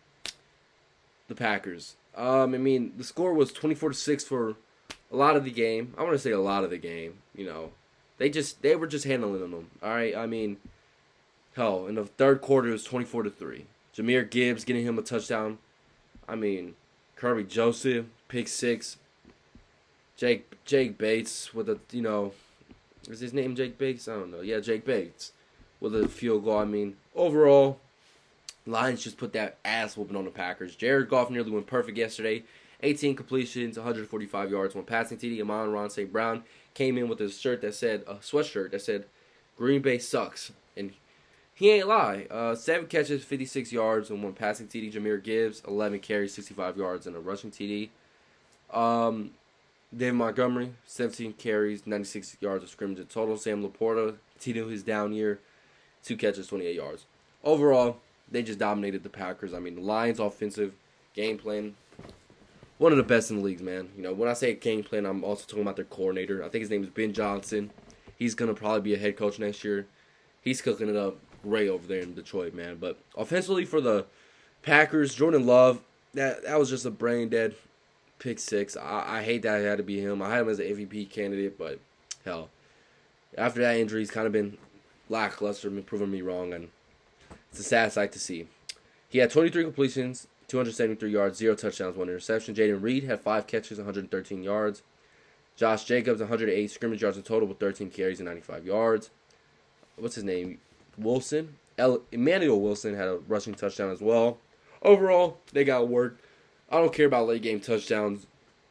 the Packers. Um, I mean, the score was twenty-four to six for a lot of the game. I want to say a lot of the game, you know. They just they were just handling them. All right, I mean, hell, in the third quarter it was twenty-four to three. Jahmyr Gibbs getting him a touchdown. I mean, Kirby Joseph pick six. Jake Jake Bates with a you know, is his name Jake Bates? I don't know. Yeah, Jake Bates with a field goal. I mean, overall, Lions just put that ass whooping on the Packers. Jared Goff nearly went perfect yesterday. eighteen completions, one hundred forty-five yards, one passing T D. Amon-Ra Saint Brown came in with a shirt that said, a sweatshirt that said, Green Bay sucks. And he ain't lie. Uh, seven catches, fifty-six yards, and one passing T D. Jahmyr Gibbs, eleven carries, sixty-five yards, and a rushing T D. Um, David Montgomery, seventeen carries, ninety-six yards of scrimmage in total. Sam Laporta continued his down year, two catches, twenty-eight yards. Overall, they just dominated the Packers. I mean, the Lions' offensive game plan, one of the best in the leagues, man. You know, when I say game plan, I'm also talking about their coordinator. I think his name is Ben Johnson. He's going to probably be a head coach next year. He's cooking it up great over there in Detroit, man. But offensively for the Packers, Jordan Love, that that was just a brain dead pick six. I, I hate that it had to be him. I had him as an M V P candidate, but hell, after that injury, he's kind of been lackluster, been proving me wrong, and it's a sad sight to see. He had twenty-three completions, two hundred seventy-three yards, zero touchdowns, one interception. Jaden Reed had five catches, one hundred thirteen yards. Josh Jacobs, one hundred eight scrimmage yards in total with thirteen carries and ninety-five yards. What's his name? Wilson? El- Emmanuel Wilson had a rushing touchdown as well. Overall, they got work. I don't care about late game touchdowns.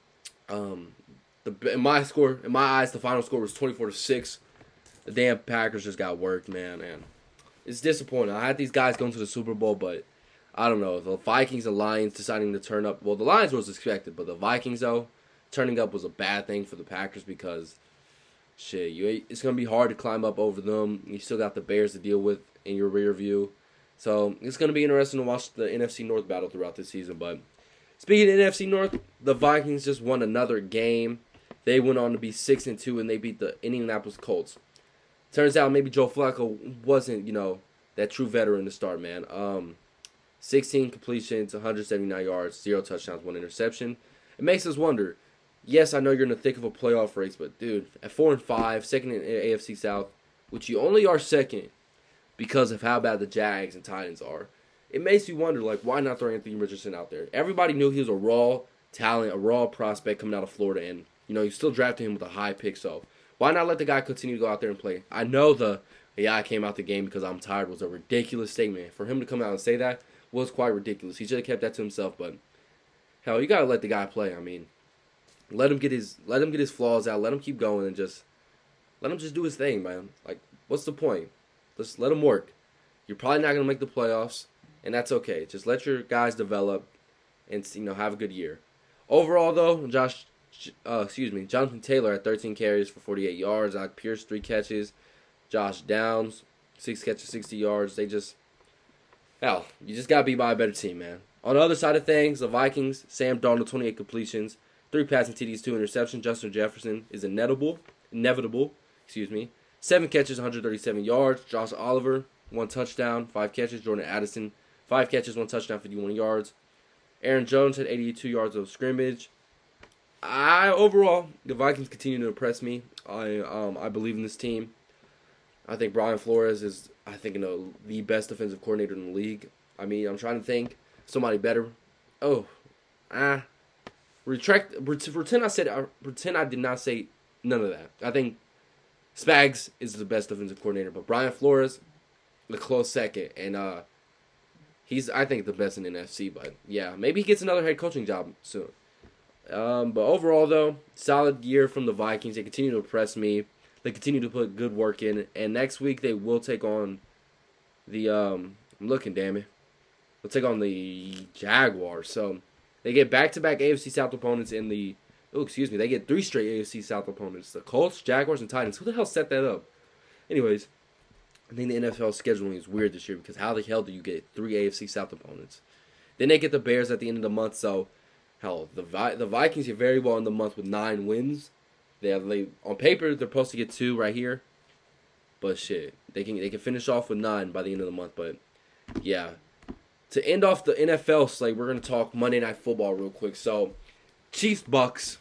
Um, the in my score, in my eyes, the final score was twenty-four to six. The damn Packers just got worked, man. And it's disappointing. I had these guys going to the Super Bowl, but I don't know. The Vikings and Lions deciding to turn up. Well, the Lions was expected, but the Vikings, though, turning up was a bad thing for the Packers because, shit, you it's going to be hard to climb up over them. You still got the Bears to deal with in your rear view. So it's going to be interesting to watch the N F C North battle throughout this season. But speaking of N F C North, the Vikings just won another game. They went on to be six and two, and they beat the Indianapolis Colts. Turns out maybe Joe Flacco wasn't, you know, that true veteran to start, man. Um, sixteen completions, one hundred seventy-nine yards, zero touchdowns, one interception. It makes us wonder. Yes, I know you're in the thick of a playoff race, but dude, at four and five, second in A F C South, which you only are second because of how bad the Jags and Titans are, it makes you wonder, like, why not throw Anthony Richardson out there? Everybody knew he was a raw talent, a raw prospect coming out of Florida, and you know you still drafted him with a high pick, so why not let the guy continue to go out there and play? I know the yeah I came out the game because I'm tired was a ridiculous statement. For him to come out and say that was quite ridiculous. He should have kept that to himself, but hell, you gotta let the guy play. I mean, let him get his let him get his flaws out. Let him keep going and just let him just do his thing, man. Like, what's the point? Just let him work. You're probably not gonna make the playoffs, and that's okay. Just let your guys develop and, you know, have a good year. Overall, though, Josh, uh, excuse me, Jonathan Taylor had thirteen carries for forty-eight yards. Alec Pierce three catches. Josh Downs six catches, sixty yards. They just hell, you just gotta be by a better team, man. On the other side of things, the Vikings, Sam Darnold, twenty-eight completions, three passing T Ds, two interceptions. Justin Jefferson is inevitable, inevitable, excuse me. Seven catches, one hundred thirty-seven yards. Josh Oliver, one touchdown, five catches. Jordan Addison, five catches, one touchdown, fifty-one yards. Aaron Jones had eighty-two yards of scrimmage. I overall, the Vikings continue to impress me. I um I believe in this team. I think Brian Flores is, I think, you know, the best defensive coordinator in the league. I mean, I'm trying to think somebody better. Oh, ah, retract. Pretend I said. Pretend I did not say none of that. I think Spags is the best defensive coordinator, but Brian Flores, the close second, and uh, he's I think the best in the N F C. But yeah, maybe he gets another head coaching job soon. Um, but overall, though, solid year from the Vikings. They continue to impress me. They continue to put good work in, and next week they will take on the um. I'm looking, damn it. They'll take on the Jaguars. So they get back-to-back A F C South opponents in the. Oh, excuse me. They get three straight A F C South opponents: the Colts, Jaguars, and Titans. Who the hell set that up? Anyways, I think the N F L scheduling is weird this year because how the hell do you get three A F C South opponents? Then they get the Bears at the end of the month. So hell, the Vi- the Vikings get very well in the month with nine wins. They have, they on paper they're supposed to get two right here, but shit, they can they can finish off with nine by the end of the month. But yeah, to end off the N F L slate, we're gonna talk Monday Night Football real quick. So Chiefs Bucks,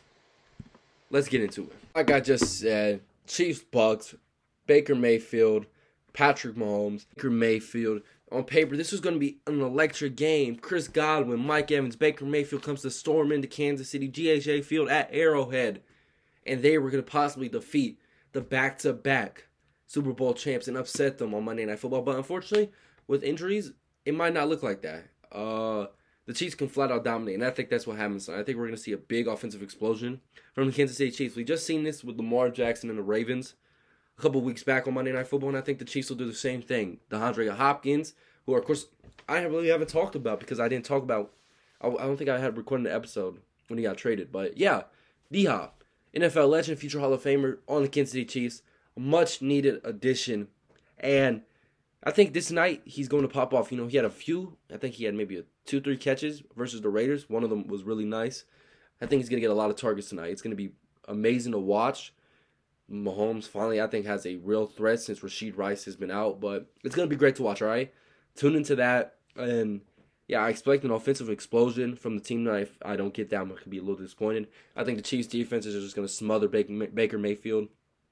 let's get into it. Like I just said, Chiefs Bucks, Baker Mayfield, Patrick Mahomes, Baker Mayfield. On paper, this was going to be an electric game. Chris Godwin, Mike Evans, Baker Mayfield comes to storm into Kansas City, G H A Field at Arrowhead. And they were going to possibly defeat the back-to-back Super Bowl champs and upset them on Monday Night Football. But unfortunately, with injuries, it might not look like that. Uh, the Chiefs can flat-out dominate, and I think that's what happens. I think we're going to see a big offensive explosion from the Kansas City Chiefs. We just seen this with Lamar Jackson and the Ravens a couple weeks back on Monday Night Football, and I think the Chiefs will do the same thing. DeAndre Hopkins, who, of course, I really haven't talked about because I didn't talk about I don't think I had recorded an episode when he got traded. But, yeah, D-Hop. N F L legend, future Hall of Famer on the Kansas City Chiefs. A much-needed addition. And I think this night he's going to pop off. You know, he had a few. I think he had maybe a two, three catches versus the Raiders. One of them was really nice. I think he's going to get a lot of targets tonight. It's going to be amazing to watch. Mahomes finally, I think, has a real threat since Rashid Rice has been out. But it's going to be great to watch, all right? Tune into that. And yeah, I expect an offensive explosion from the team. That I, I don't get that, I'm going to be a little disappointed. I think the Chiefs' defenses are just going to smother Baker, Baker Mayfield.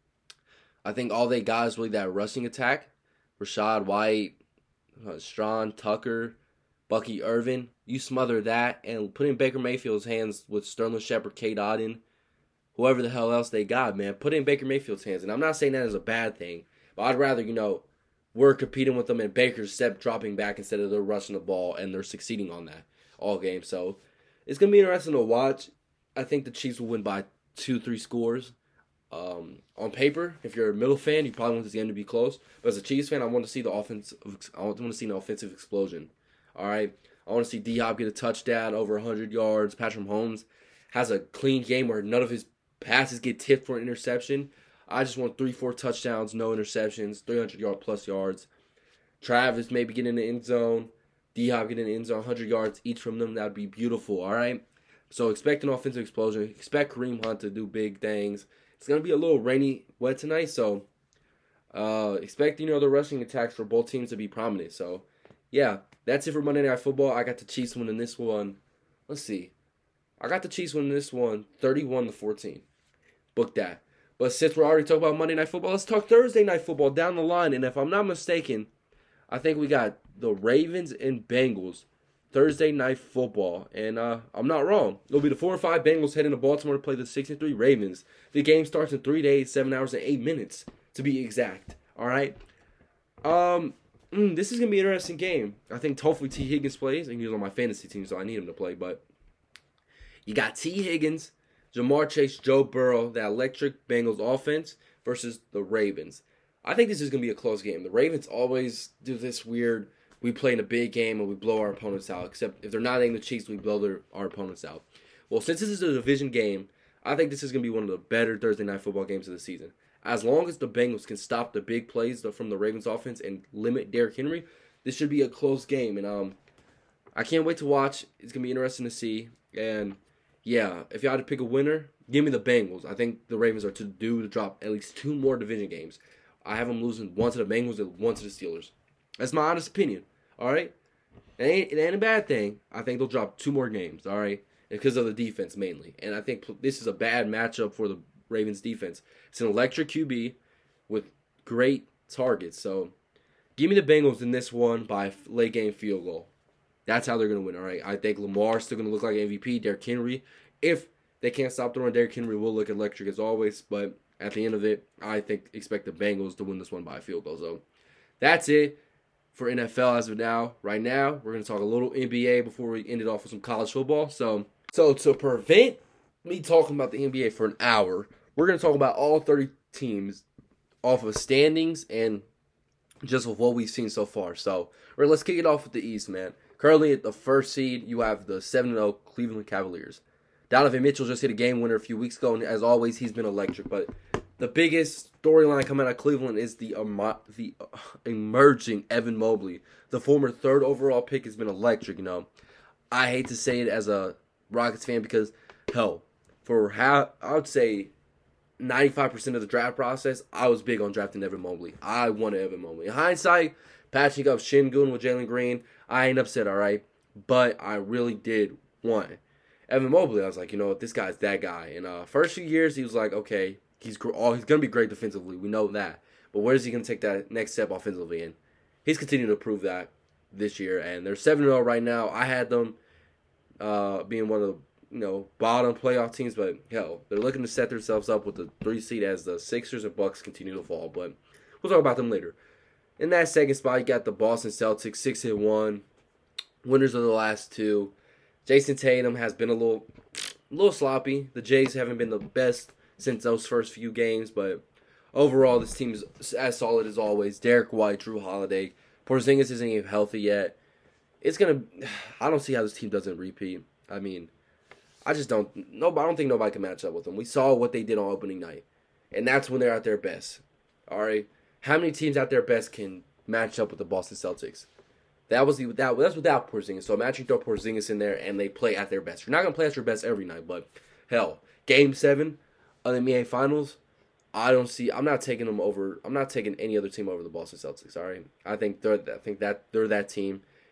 I think all they got is really that rushing attack. Rashad White, uh, Strawn, Tucker, Bucky Irvin. You smother that and put in Baker Mayfield's hands with Sterling Shepard, Cade Otton, whoever the hell else they got, man. Put in Baker Mayfield's hands. And I'm not saying that is a bad thing, but I'd rather, you know, we're competing with them and Baker's step dropping back instead of they're rushing the ball, and they're succeeding on that all game. So it's going to be interesting to watch. I think the Chiefs will win by two, three scores. Um, on paper, if you're a middle fan, you probably want this game to be close. But as a Chiefs fan, I want to see the offense. I want to see an offensive explosion. All right, I want to see D Hop get a touchdown over one hundred yards. Patrick Mahomes has a clean game where none of his passes get tipped for an interception. I just want three, four touchdowns, no interceptions, three hundred yard plus yards. Travis maybe get in the end zone. D Hop get in the end zone, one hundred yards each from them. That would be beautiful. All right. So expect an offensive explosion. Expect Kareem Hunt to do big things. It's going to be a little rainy, wet tonight, so uh, expect, you know, the rushing attacks for both teams to be prominent. So, yeah, that's it for Monday Night Football. I got the Chiefs winning this one. Let's see. I got the Chiefs winning this one thirty-one to fourteen. Book that. But since we're already talking about Monday Night Football, let's talk Thursday Night Football down the line. And if I'm not mistaken, I think we got the Ravens and Bengals Thursday Night Football, and uh, I'm not wrong. It'll be the four and five Bengals heading to Baltimore to play the six and three Ravens. The game starts in three days, seven hours, and eight minutes to be exact. All right. Um, mm, this is gonna be an interesting game. I think hopefully T Higgins plays, and he's on my fantasy team, so I need him to play. But you got T Higgins, Jamar Chase, Joe Burrow, that electric Bengals offense versus the Ravens. I think this is gonna be a close game. The Ravens always do this weird. We play in a big game and we blow our opponents out. Except if they're not named the Chiefs, we blow their, our opponents out. Well, since this is a division game, I think this is going to be one of the better Thursday Night Football games of the season. As long as the Bengals can stop the big plays from the Ravens offense and limit Derrick Henry, this should be a close game. And um, I can't wait to watch. It's going to be interesting to see. And yeah, if you had to pick a winner, give me the Bengals. I think the Ravens are to due to drop at least two more division games. I have them losing one to the Bengals and one to the Steelers. That's my honest opinion. All right? It ain't, it ain't a bad thing. I think they'll drop two more games, all right? Because of the defense mainly. And I think this is a bad matchup for the Ravens defense. It's an electric Q B with great targets. So give me the Bengals in this one by late game field goal. That's how they're going to win, all right? I think Lamar's still going to look like an M V P. Derrick Henry, if they can't stop throwing, Derrick Henry will look electric as always. But at the end of it, I think expect the Bengals to win this one by a field goal. So that's it for N F L as of now. Right now, we're going to talk a little N B A before we end it off with some college football. So, so to prevent me talking about the N B A for an hour, we're going to talk about all thirty teams off of standings and just with what we've seen so far. So, right, let's kick it off with the East, man. Currently at the first seed, you have the seven and oh Cleveland Cavaliers. Donovan Mitchell just hit a game winner a few weeks ago, and as always, he's been electric. But the biggest storyline coming out of Cleveland is the um, the uh, emerging Evan Mobley. The former third overall pick has been electric, you know. I hate to say it as a Rockets fan because, hell, for how I would say ninety-five percent of the draft process, I was big on drafting Evan Mobley. I wanted Evan Mobley. In hindsight, patching up Şengün with Jalen Green, I ain't upset, all right? But I really did want Evan Mobley. I was like, you know what, this guy's that guy. And uh, first few years, he was like, okay, he's oh, he's going to be great defensively. We know that. But where is he going to take that next step offensively? And he's continuing to prove that this year. And they're seven and oh right now. I had them uh, being one of the you know, bottom playoff teams, but hell, they're looking to set themselves up with the three seed as the Sixers and Bucks continue to fall. But we'll talk about them later. In that second spot, you got the Boston Celtics, six and one, winners of the last two. Jason Tatum has been a little, a little sloppy. The Jays haven't been the best since those first few games, but overall, this team is as solid as always. Derek White, Drew Holiday, Porzingis isn't even healthy yet. It's gonna. I don't see how this team doesn't repeat. I mean. I just don't. No, I don't think nobody can match up with them. We saw what they did on opening night, and that's when they're at their best. All right, how many teams at their best can match up with the Boston Celtics? That was the that that's without Porzingis. So imagine you throw Porzingis in there and they play at their best. You're not gonna play at your best every night, but hell, Game Seven of the N B A Finals, I don't see. I'm not taking them over. I'm not taking any other team over the Boston Celtics. All right, I think they're. I think that they're that team,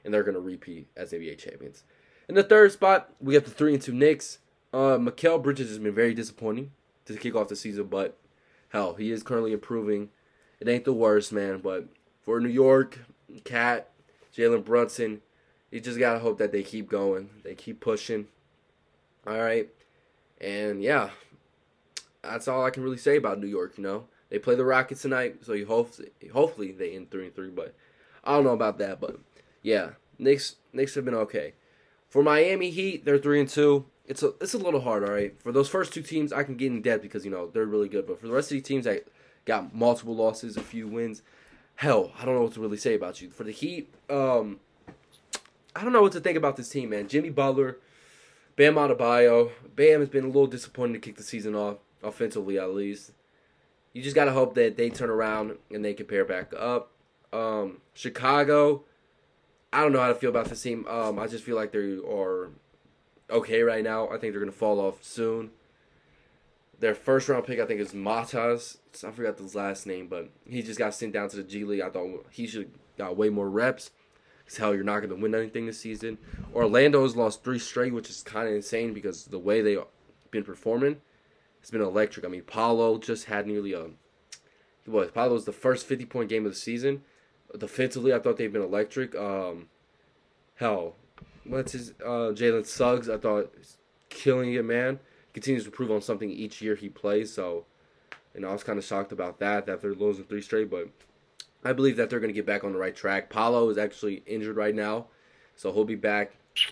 and they're going to repeat as N B A champions. In the third spot, we got the three and two Knicks. Uh, Mikal Bridges has been very disappointing to kick off the season, but hell, he is currently improving. It ain't the worst, man, but for New York, Cat, Jalen Brunson, you just got to hope that they keep going. They keep pushing. All right. And, yeah, that's all I can really say about New York, you know. They play the Rockets tonight, so you hope, hopefully they end three and three, but I don't know about that. But, yeah, Knicks, Knicks have been okay. For Miami Heat, they're three and two. It's a it's a little hard, all right. For those first two teams, I can get in depth because you know they're really good. But for the rest of these teams that got multiple losses, a few wins, hell, I don't know what to really say about you. For the Heat, um, I don't know what to think about this team, man. Jimmy Butler, Bam Adebayo, Bam has been a little disappointing to kick the season off offensively, at least. You just gotta hope that they turn around and they can pair back up. Um, Chicago, I don't know how to feel about this team. Um, I just feel like they are okay right now. I think they're going to fall off soon. Their first round pick, I think, is Matas. I forgot his last name, but he just got sent down to the G League. I thought he should have got way more reps. Because, hell, you're not going to win anything this season. Orlando has lost three straight, which is kind of insane because the way they've been performing has been electric. I mean, Paulo just had nearly a... He was. Paulo was the first fifty-point game of the season. Defensively, I thought they've been electric. Um, hell... What's his uh, Jalen Suggs? I thought killing it, man. Continues to improve on something each year he plays. So, you know, I was kind of shocked about that. That they're losing three straight, but I believe that they're going to get back on the right track. Paulo is actually injured right now, so he'll be back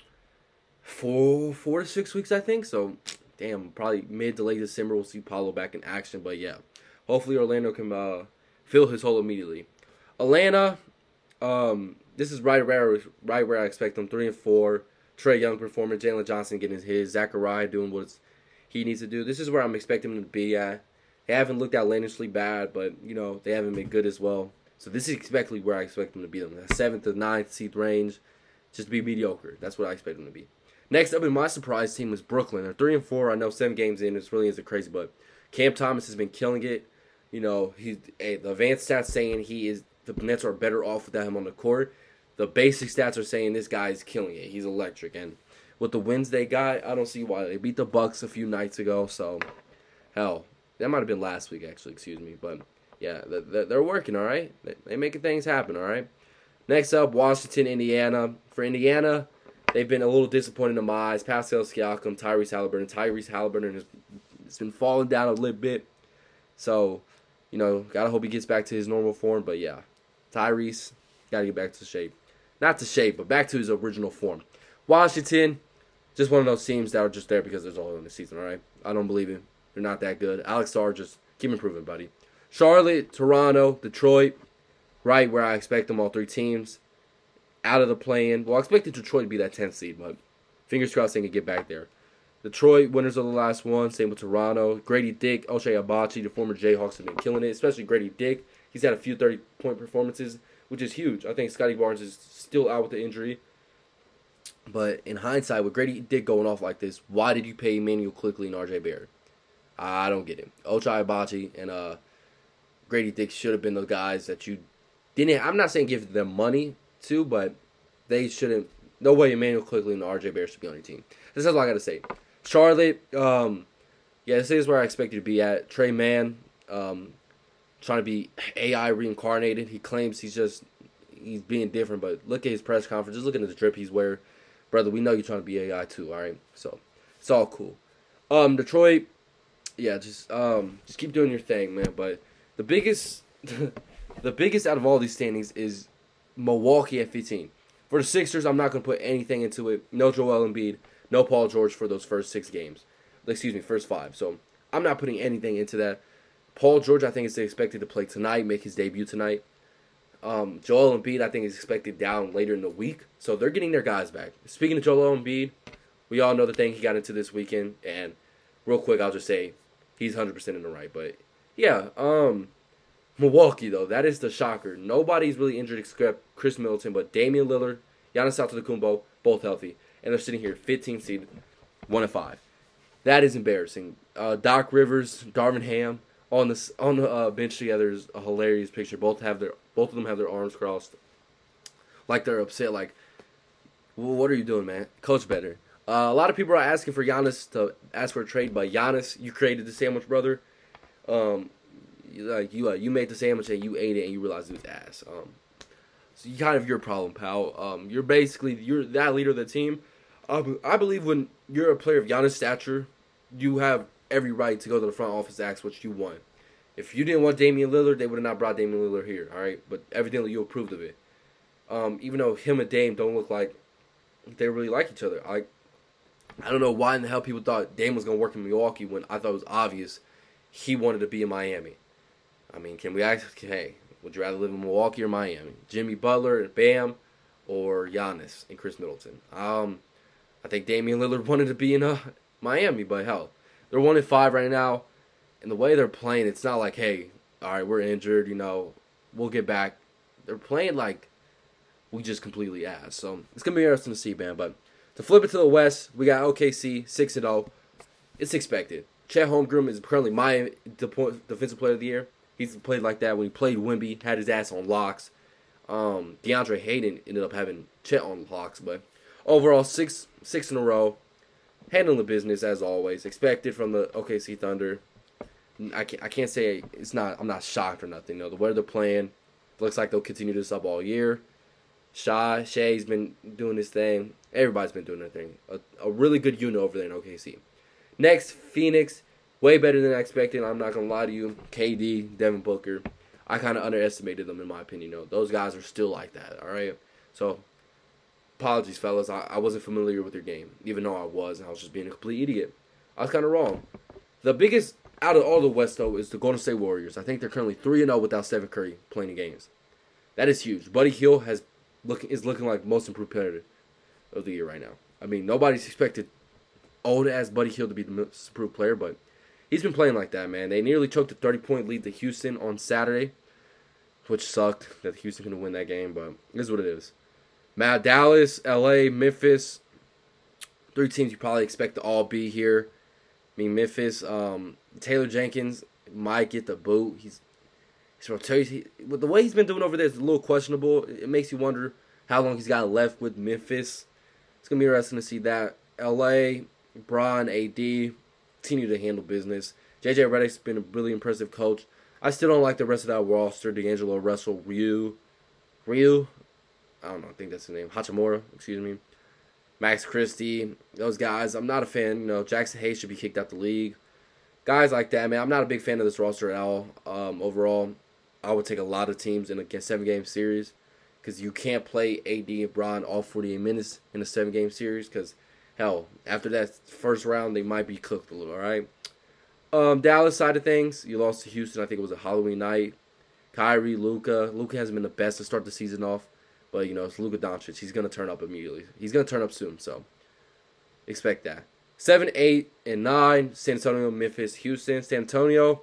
for four to six weeks, I think. So, damn, probably mid to late December we'll see Paulo back in action. But yeah, hopefully Orlando can uh, fill his hole immediately. Atlanta. Um, this is right where right where I expect them. Three and four. Trae Young performing. Jalen Johnson getting his. Zachariah doing what he needs to do. This is where I'm expecting them to be at. They haven't looked outlandishly bad, but you know they haven't been good as well. So this is exactly where I expect them to be. Them the seventh to ninth seed range, just to be mediocre. That's what I expect them to be. Next up in my surprise team was Brooklyn. They're three and four. I know seven games in. This really isn't crazy, but Cam Thomas has been killing it. You know he hey, the advanced stats saying he is. The Nets are better off without him on the court. The basic stats are saying this guy is killing it. He's electric. And with the wins they got, I don't see why. They beat the Bucks a few nights ago. So, hell, that might have been last week, actually. Excuse me. But, yeah, they're working, all right? They're making things happen, all right? Next up, Washington, Indiana. For Indiana, they've been a little disappointing in my eyes. Pascal Siakam, Tyrese Halliburton. Tyrese Halliburton has, has been falling down a little bit. So, you know, gotta hope he gets back to his normal form. But, yeah. Tyrese, got to get back to shape. Not to shape, but back to his original form. Washington, just one of those teams that are just there because there's all in the season, all right? I don't believe it. They're not that good. Alex Sarr, just keep improving, buddy. Charlotte, Toronto, Detroit, right where I expect them, all three teams. Out of the play-in. Well, I expected Detroit to be that tenth seed, but fingers crossed they can get back there. Detroit, winners of the last one. Same with Toronto. Grady Dick, Ochai Agbaji, the former Jayhawks have been killing it, especially Grady Dick. He's had a few thirty-point performances, which is huge. I think Scotty Barnes is still out with the injury. But in hindsight, with Grady Dick going off like this, why did you pay Emmanuel Quickly and R J Barrett? I don't get it. Ochai Agbaji and uh, Grady Dick should have been the guys that you didn't. I'm not saying give them money to, but they shouldn't. No way Emmanuel Quickly and R J Barrett should be on your team. This is all I got to say. Charlotte, um, yeah, this is where I expect you to be at. Trey Mann, um, trying to be A I reincarnated. He claims he's just he's being different, but look at his press conference. Just look at the drip he's wearing. Brother, we know you're trying to be A I too, all right? So, it's all cool. Um, Detroit, yeah, just um, just keep doing your thing, man. But the biggest, the biggest out of all these standings is Milwaukee at fifteen. For the Sixers, I'm not going to put anything into it. No Joel Embiid, no Paul George for those first six games. Excuse me, first five. So, I'm not putting anything into that. Paul George, I think, is expected to play tonight, make his debut tonight. Um, Joel Embiid, I think, is expected down later in the week. So they're getting their guys back. Speaking of Joel Embiid, we all know the thing he got into this weekend. And real quick, I'll just say he's one hundred percent in the right. But, yeah, um, Milwaukee, though, that is the shocker. Nobody's really injured except Chris Middleton. But Damian Lillard, Giannis Antetokounmpo, both healthy. And they're sitting here fifteenth seed, one and five. That is embarrassing. Uh, Doc Rivers, Darvin Ham, on the on the uh, bench together is a hilarious picture. Both have their both of them have their arms crossed, like they're upset. Like Well, what are you doing, man? Coach better. Uh, a lot of people are asking for Giannis to ask for a trade, but Giannis, you created the sandwich, brother. Um, you, like you, uh, you made the sandwich and you ate it and you realized it was ass. Um, so you kind of your problem, pal. Um, you're basically you're that leader of the team. Um, I believe when you're a player of Giannis' stature, you have every right to go to the front office and ask what you want. If you didn't want Damian Lillard, they would have not brought Damian Lillard here, all right? But evidently you approved of it. Um, even though him and Dame don't look like they really like each other. I I don't know why in the hell people thought Dame was going to work in Milwaukee when I thought it was obvious he wanted to be in Miami. I mean, can we ask, hey, would you rather live in Milwaukee or Miami? Jimmy Butler and Bam or Giannis and Chris Middleton? Um, I think Damian Lillard wanted to be in uh, Miami, but hell, they're one and five right now. And the way they're playing, it's not like, hey, all right, we're injured, you know, we'll get back. They're playing like we just completely ass. So it's going to be interesting to see, man. But to flip it to the West, we got O K C, six and oh. It's expected. Chet Holmgren is currently my defensive player of the year. He's played like that when he played Wemby, had his ass on locks. Um, DeAndre Hayden ended up having Chet on locks. But overall, six six in a row. Handling the business, as always. Expected from the O K C Thunder. I can't, I can't say it's not. I'm not shocked or nothing. You know, the way they're playing, looks like they'll continue this up all year. Shy, Shay's been doing his thing. Everybody's been doing their thing. A, a really good unit over there in O K C. Next, Phoenix. Way better than I expected. I'm not going to lie to you. K D, Devin Booker. I kind of underestimated them in my opinion. You know, those guys are still like that, all right? So, apologies, fellas. I, I wasn't familiar with your game. Even though I was, I was just being a complete idiot. I was kind of wrong. The biggest out of all the West, though, is the Golden State Warriors. I think they're currently three and oh without Stephen Curry playing the games. That is huge. Buddy Hield has Look, is looking like most improved player of the year right now. I mean, nobody's expected old-ass Buddy Hield to be the most improved player, but he's been playing like that, man. They nearly choked a thirty-point lead to Houston on Saturday, which sucked that Houston couldn't win that game, but it is what it is. Matt, Dallas, L A, Memphis, three teams you probably expect to all be here. I mean, Memphis, um, Taylor Jenkins might get the boot. He's His rotation, with the way he's been doing over there, is a little questionable. It makes you wonder how long he's got left with Memphis. It's going to be interesting to see that. L A, Bron, A D, continue to handle business. J J Redick's been a really impressive coach. I still don't like the rest of that roster. D'Angelo Russell, Ryu, Ryu, I don't know, I think that's the name. Hachimura, excuse me. Max Christie, those guys. I'm not a fan. You know, Jackson Hayes should be kicked out the league. Guys like that, man. I'm not a big fan of this roster at all. Um, overall, I would take a lot of teams in a seven-game series because you can't play A D and Bron all forty-eight minutes in a seven-game series because, hell, after that first round, they might be cooked a little, all right? Um, Dallas side of things, you lost to Houston. I think it was a Halloween night. Kyrie, Luka. Luka hasn't been the best to start the season off, but, you know, it's Luka Doncic. He's going to turn up immediately. He's going to turn up soon, so expect that. Seven, eight, and nine. San Antonio, Memphis, Houston. San Antonio,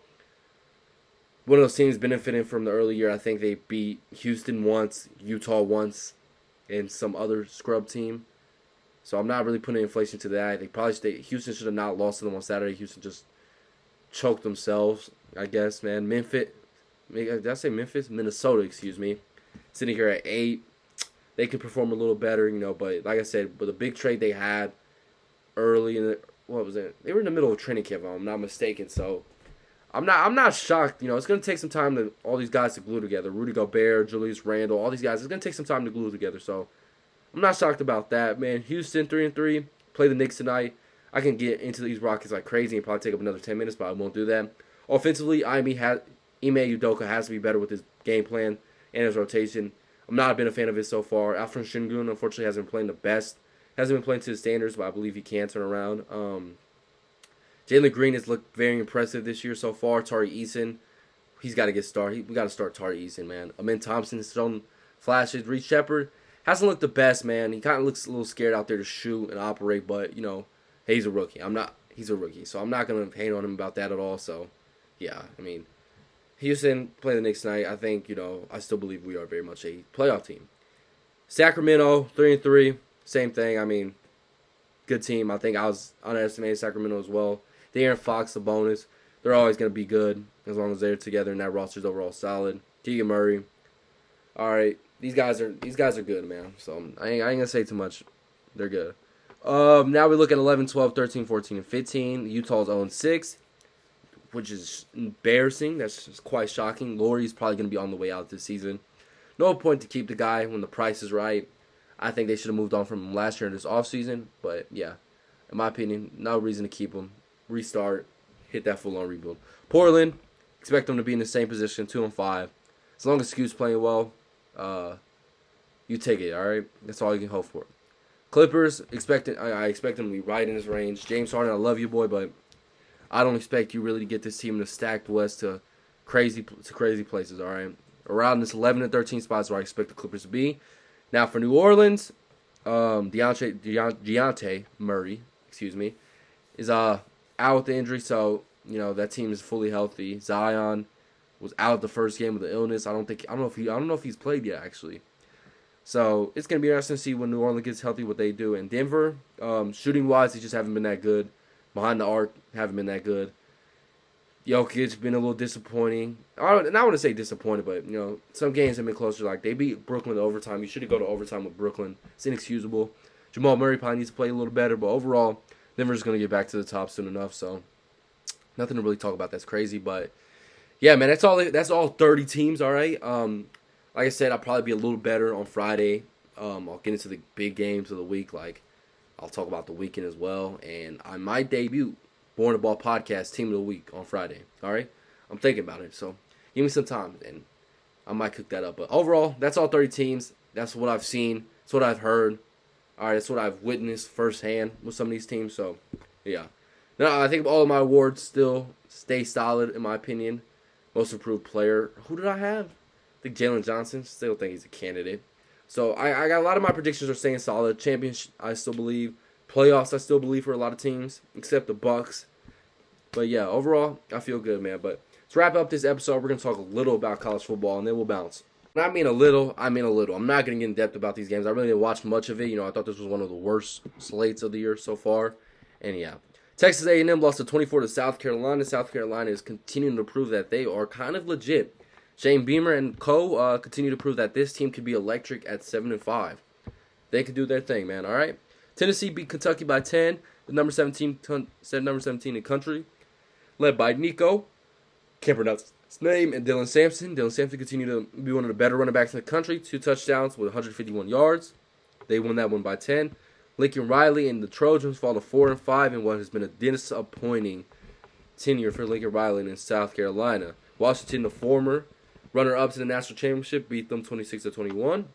one of those teams benefiting from the early year. I think they beat Houston once, Utah once, and some other scrub team. So I'm not really putting inflation to that. They probably stay. Houston should have not lost to them on Saturday. Houston just choked themselves, I guess, man. Memphis, did I say Memphis? Minnesota, excuse me. Sitting here at eight. They could perform a little better, you know, but like I said, with the big trade they had early in the, what was it? They were in the middle of training camp, if I'm not mistaken. So I'm not I'm not shocked. You know, it's gonna take some time to all these guys to glue together. Rudy Gobert, Julius Randle, all these guys. It's gonna take some time to glue together. So I'm not shocked about that, man. Houston three and three. Play the Knicks tonight. I can get into these Rockets like crazy and probably take up another ten minutes, but I won't do that. Offensively, Ime has Ime Udoka has to be better with his game plan and his rotation. I'm not been a fan of it so far. Alfred Şengün, unfortunately, hasn't been playing the best. Hasn't been playing to his standards, but I believe he can turn around. Um, Jalen Green has looked very impressive this year so far. Tari Eason, he's got to get started. We got to start Tari Eason, man. Amen Thompson has shown flashes. Reece Shepard hasn't looked the best, man. He kind of looks a little scared out there to shoot and operate, but, you know, hey, he's a rookie. I'm not. He's a rookie, so I'm not going to hate on him about that at all. So, yeah, I mean, Houston play the Knicks tonight. I think, you know, I still believe we are very much a playoff team. Sacramento, three and three. Same thing. I mean, good team. I think I was underestimating Sacramento as well. De'Aaron Fox, the bonus. They're always going to be good as long as they're together and that roster's overall solid. Keegan Murray. All right, these guys are these guys are good, man. So I ain't, I ain't gonna say too much. They're good. Um, now we look at eleven, twelve, thirteen, fourteen, and fifteen. Utah's oh and six, which is embarrassing. That's just quite shocking. Laurie's probably going to be on the way out this season. No point to keep the guy when the price is right. I think they should have moved on from him last year in this offseason. But, yeah, in my opinion, no reason to keep him. Restart. Hit that full-on rebuild. Portland, expect them to be in the same position, two and five. As long as Scoot's playing well, uh, you take it, all right? That's all you can hope for. Clippers, expect it, I, I expect them to be right in his range. James Harden, I love you, boy, but I don't expect you really to get this team in the stacked West to crazy to crazy places, all right? Around this eleven and thirteen spots where I expect the Clippers to be. Now for New Orleans, um, Deontay, Deontay Murray, excuse me, is uh out with the injury, so you know that team is fully healthy. Zion was out the first game with the illness. I don't think I don't know if he I don't know if he's played yet actually. So it's gonna be interesting to see when New Orleans gets healthy what they do. And Denver, um, shooting wise, they just haven't been that good. Behind the arc, haven't been that good. Jokic been a little disappointing. I don't, and I want to say disappointed, but you know some games have been closer. Like they beat Brooklyn in overtime. You should go to overtime with Brooklyn. It's inexcusable. Jamal Murray probably needs to play a little better, but overall, Denver's gonna get back to the top soon enough. So nothing to really talk about. That's crazy, but yeah, man, that's all. That's all thirty teams. All right. Um, like I said, I'll probably be a little better on Friday. Um, I'll get into the big games of the week. Like I'll talk about the weekend as well, and I might debut Born to Ball Podcast Team of the Week on Friday. All right, I'm thinking about it, so give me some time, and I might cook that up. But overall, that's all thirty teams. That's what I've seen. That's what I've heard. All right, that's what I've witnessed firsthand with some of these teams. So, yeah. No, I think all of my awards still stay solid in my opinion. Most improved player. Who did I have? I think Jalen Johnson. Still think he's a candidate. So I, I got a lot of my predictions are staying solid. Championship, I still believe. Playoffs, I still believe for a lot of teams, except the Bucks. But yeah, overall, I feel good, man. But to wrap up this episode, we're gonna talk a little about college football, and then we'll bounce. When I mean a little, I mean a little. I'm not gonna get in depth about these games. I really didn't watch much of it. You know, I thought this was one of the worst slates of the year so far. And yeah, Texas A and M lost to twenty-four to South Carolina. South Carolina is continuing to prove that they are kind of legit. Shane Beamer and co. Uh, continue to prove that this team could be electric at seven and five. They could do their thing, man. All right. Tennessee beat Kentucky by ten. The number seventeen, number seventeen in the country, led by Nico. Can't pronounce his name, and Dylan Sampson. Dylan Sampson continued to be one of the better running backs in the country. Two touchdowns with one hundred fifty-one yards. They won that one by ten. Lincoln Riley and the Trojans fall to four and five in what has been a disappointing tenure for Lincoln Riley in South Carolina. Washington, the former runner-up to the national championship, beat them twenty-six to twenty-one.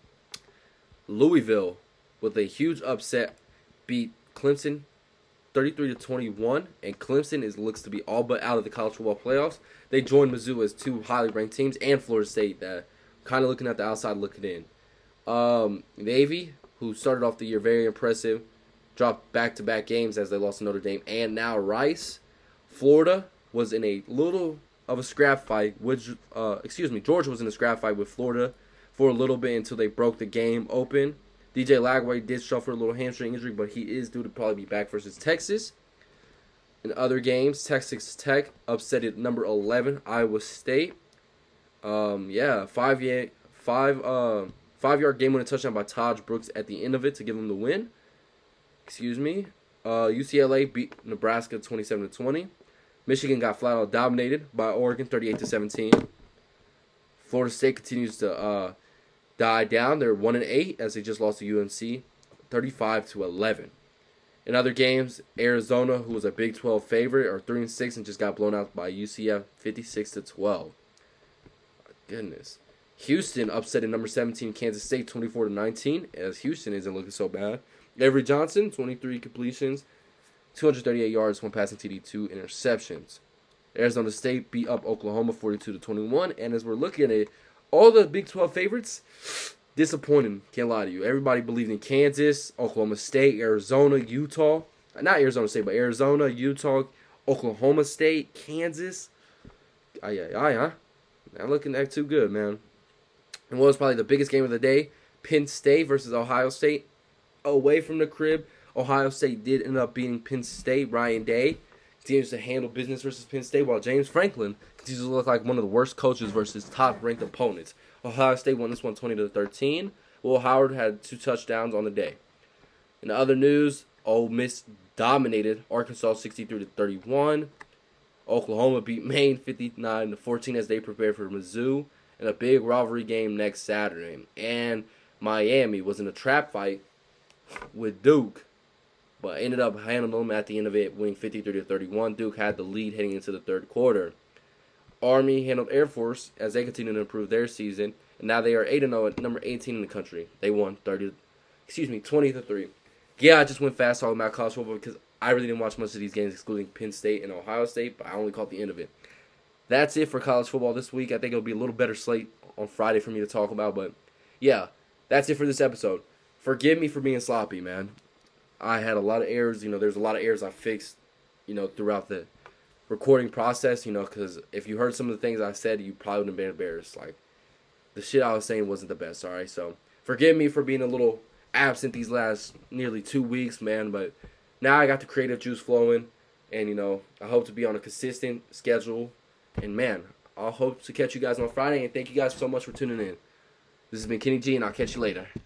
Louisville, with a huge upset, beat Clemson thirty-three to twenty-one, and Clemson is looks to be all but out of the college football playoffs. They joined Mizzou as two highly ranked teams, and Florida State that kind of looking at the outside looking in. Um, Navy, who started off the year very impressive, dropped back-to-back games as they lost to Notre Dame, and now Rice. Florida was in a little of a scrap fight, which uh, excuse me, Georgia was in a scrap fight with Florida for a little bit until they broke the game open. D J Lagway did suffer a little hamstring injury, but he is due to probably be back versus Texas. In other games, Texas Tech upset at number eleven, Iowa State. Um, yeah, five yard, five, uh, five yard game-winning touchdown by Taj Brooks at the end of it to give them the win. Excuse me. Uh, U C L A beat Nebraska twenty-seven to twenty. Michigan got flat out dominated by Oregon thirty-eight to seventeen. Florida State continues to uh, die down. They're one and eight as they just lost to U N C thirty-five to eleven. In other games, Arizona, who was a Big twelve favorite, are three and six and just got blown out by U C F fifty-six to twelve. Goodness. Houston upset at number seventeen Kansas State twenty-four to nineteen, as Houston isn't looking so bad. Avery Johnson, twenty-three completions, two hundred thirty-eight yards, one passing T D, two interceptions. Arizona State beat up Oklahoma forty-two to twenty-one, and as we're looking at it, all the Big twelve favorites, disappointing, can't lie to you. Everybody believed in Kansas, Oklahoma State, Arizona, Utah. Not Arizona State, but Arizona, Utah, Oklahoma State, Kansas. Aye, aye, aye, huh? Not looking that too good, man. And what was probably the biggest game of the day, Penn State versus Ohio State. Away from the crib, Ohio State did end up beating Penn State. Ryan Day continues to handle business versus Penn State, while James Franklin continues to look like one of the worst coaches versus top-ranked opponents. Ohio State won this one twenty to thirteen. Will Howard had two touchdowns on the day. In other news, Ole Miss dominated Arkansas sixty-three to thirty-one. Oklahoma beat Maine fifty-nine to fourteen as they prepare for Mizzou in a big rivalry game next Saturday. And Miami was in a trap fight with Duke, but ended up handling them at the end of it, winning fifty-three to thirty-one. Duke had the lead heading into the third quarter. Army handled Air Force as they continue to improve their season, and now they are eight and oh at number eighteen in the country. They won thirty, excuse me, twenty to three. Yeah, I just went fast talking about college football because I really didn't watch most of these games, excluding Penn State and Ohio State, but I only caught the end of it. That's it for college football this week. I think it'll be a little better slate on Friday for me to talk about, but yeah, that's it for this episode. Forgive me for being sloppy, man. I had a lot of errors. You know, there's a lot of errors I fixed, you know, throughout the recording process, you know, because if you heard some of the things I said, you probably wouldn't have been embarrassed. Like, the shit I was saying wasn't the best, all right? So, forgive me for being a little absent these last nearly two weeks, man, but now I got the creative juice flowing, and, you know, I hope to be on a consistent schedule, and, man, I'll hope to catch you guys on Friday, and thank you guys so much for tuning in. This has been Kenny G, and I'll catch you later.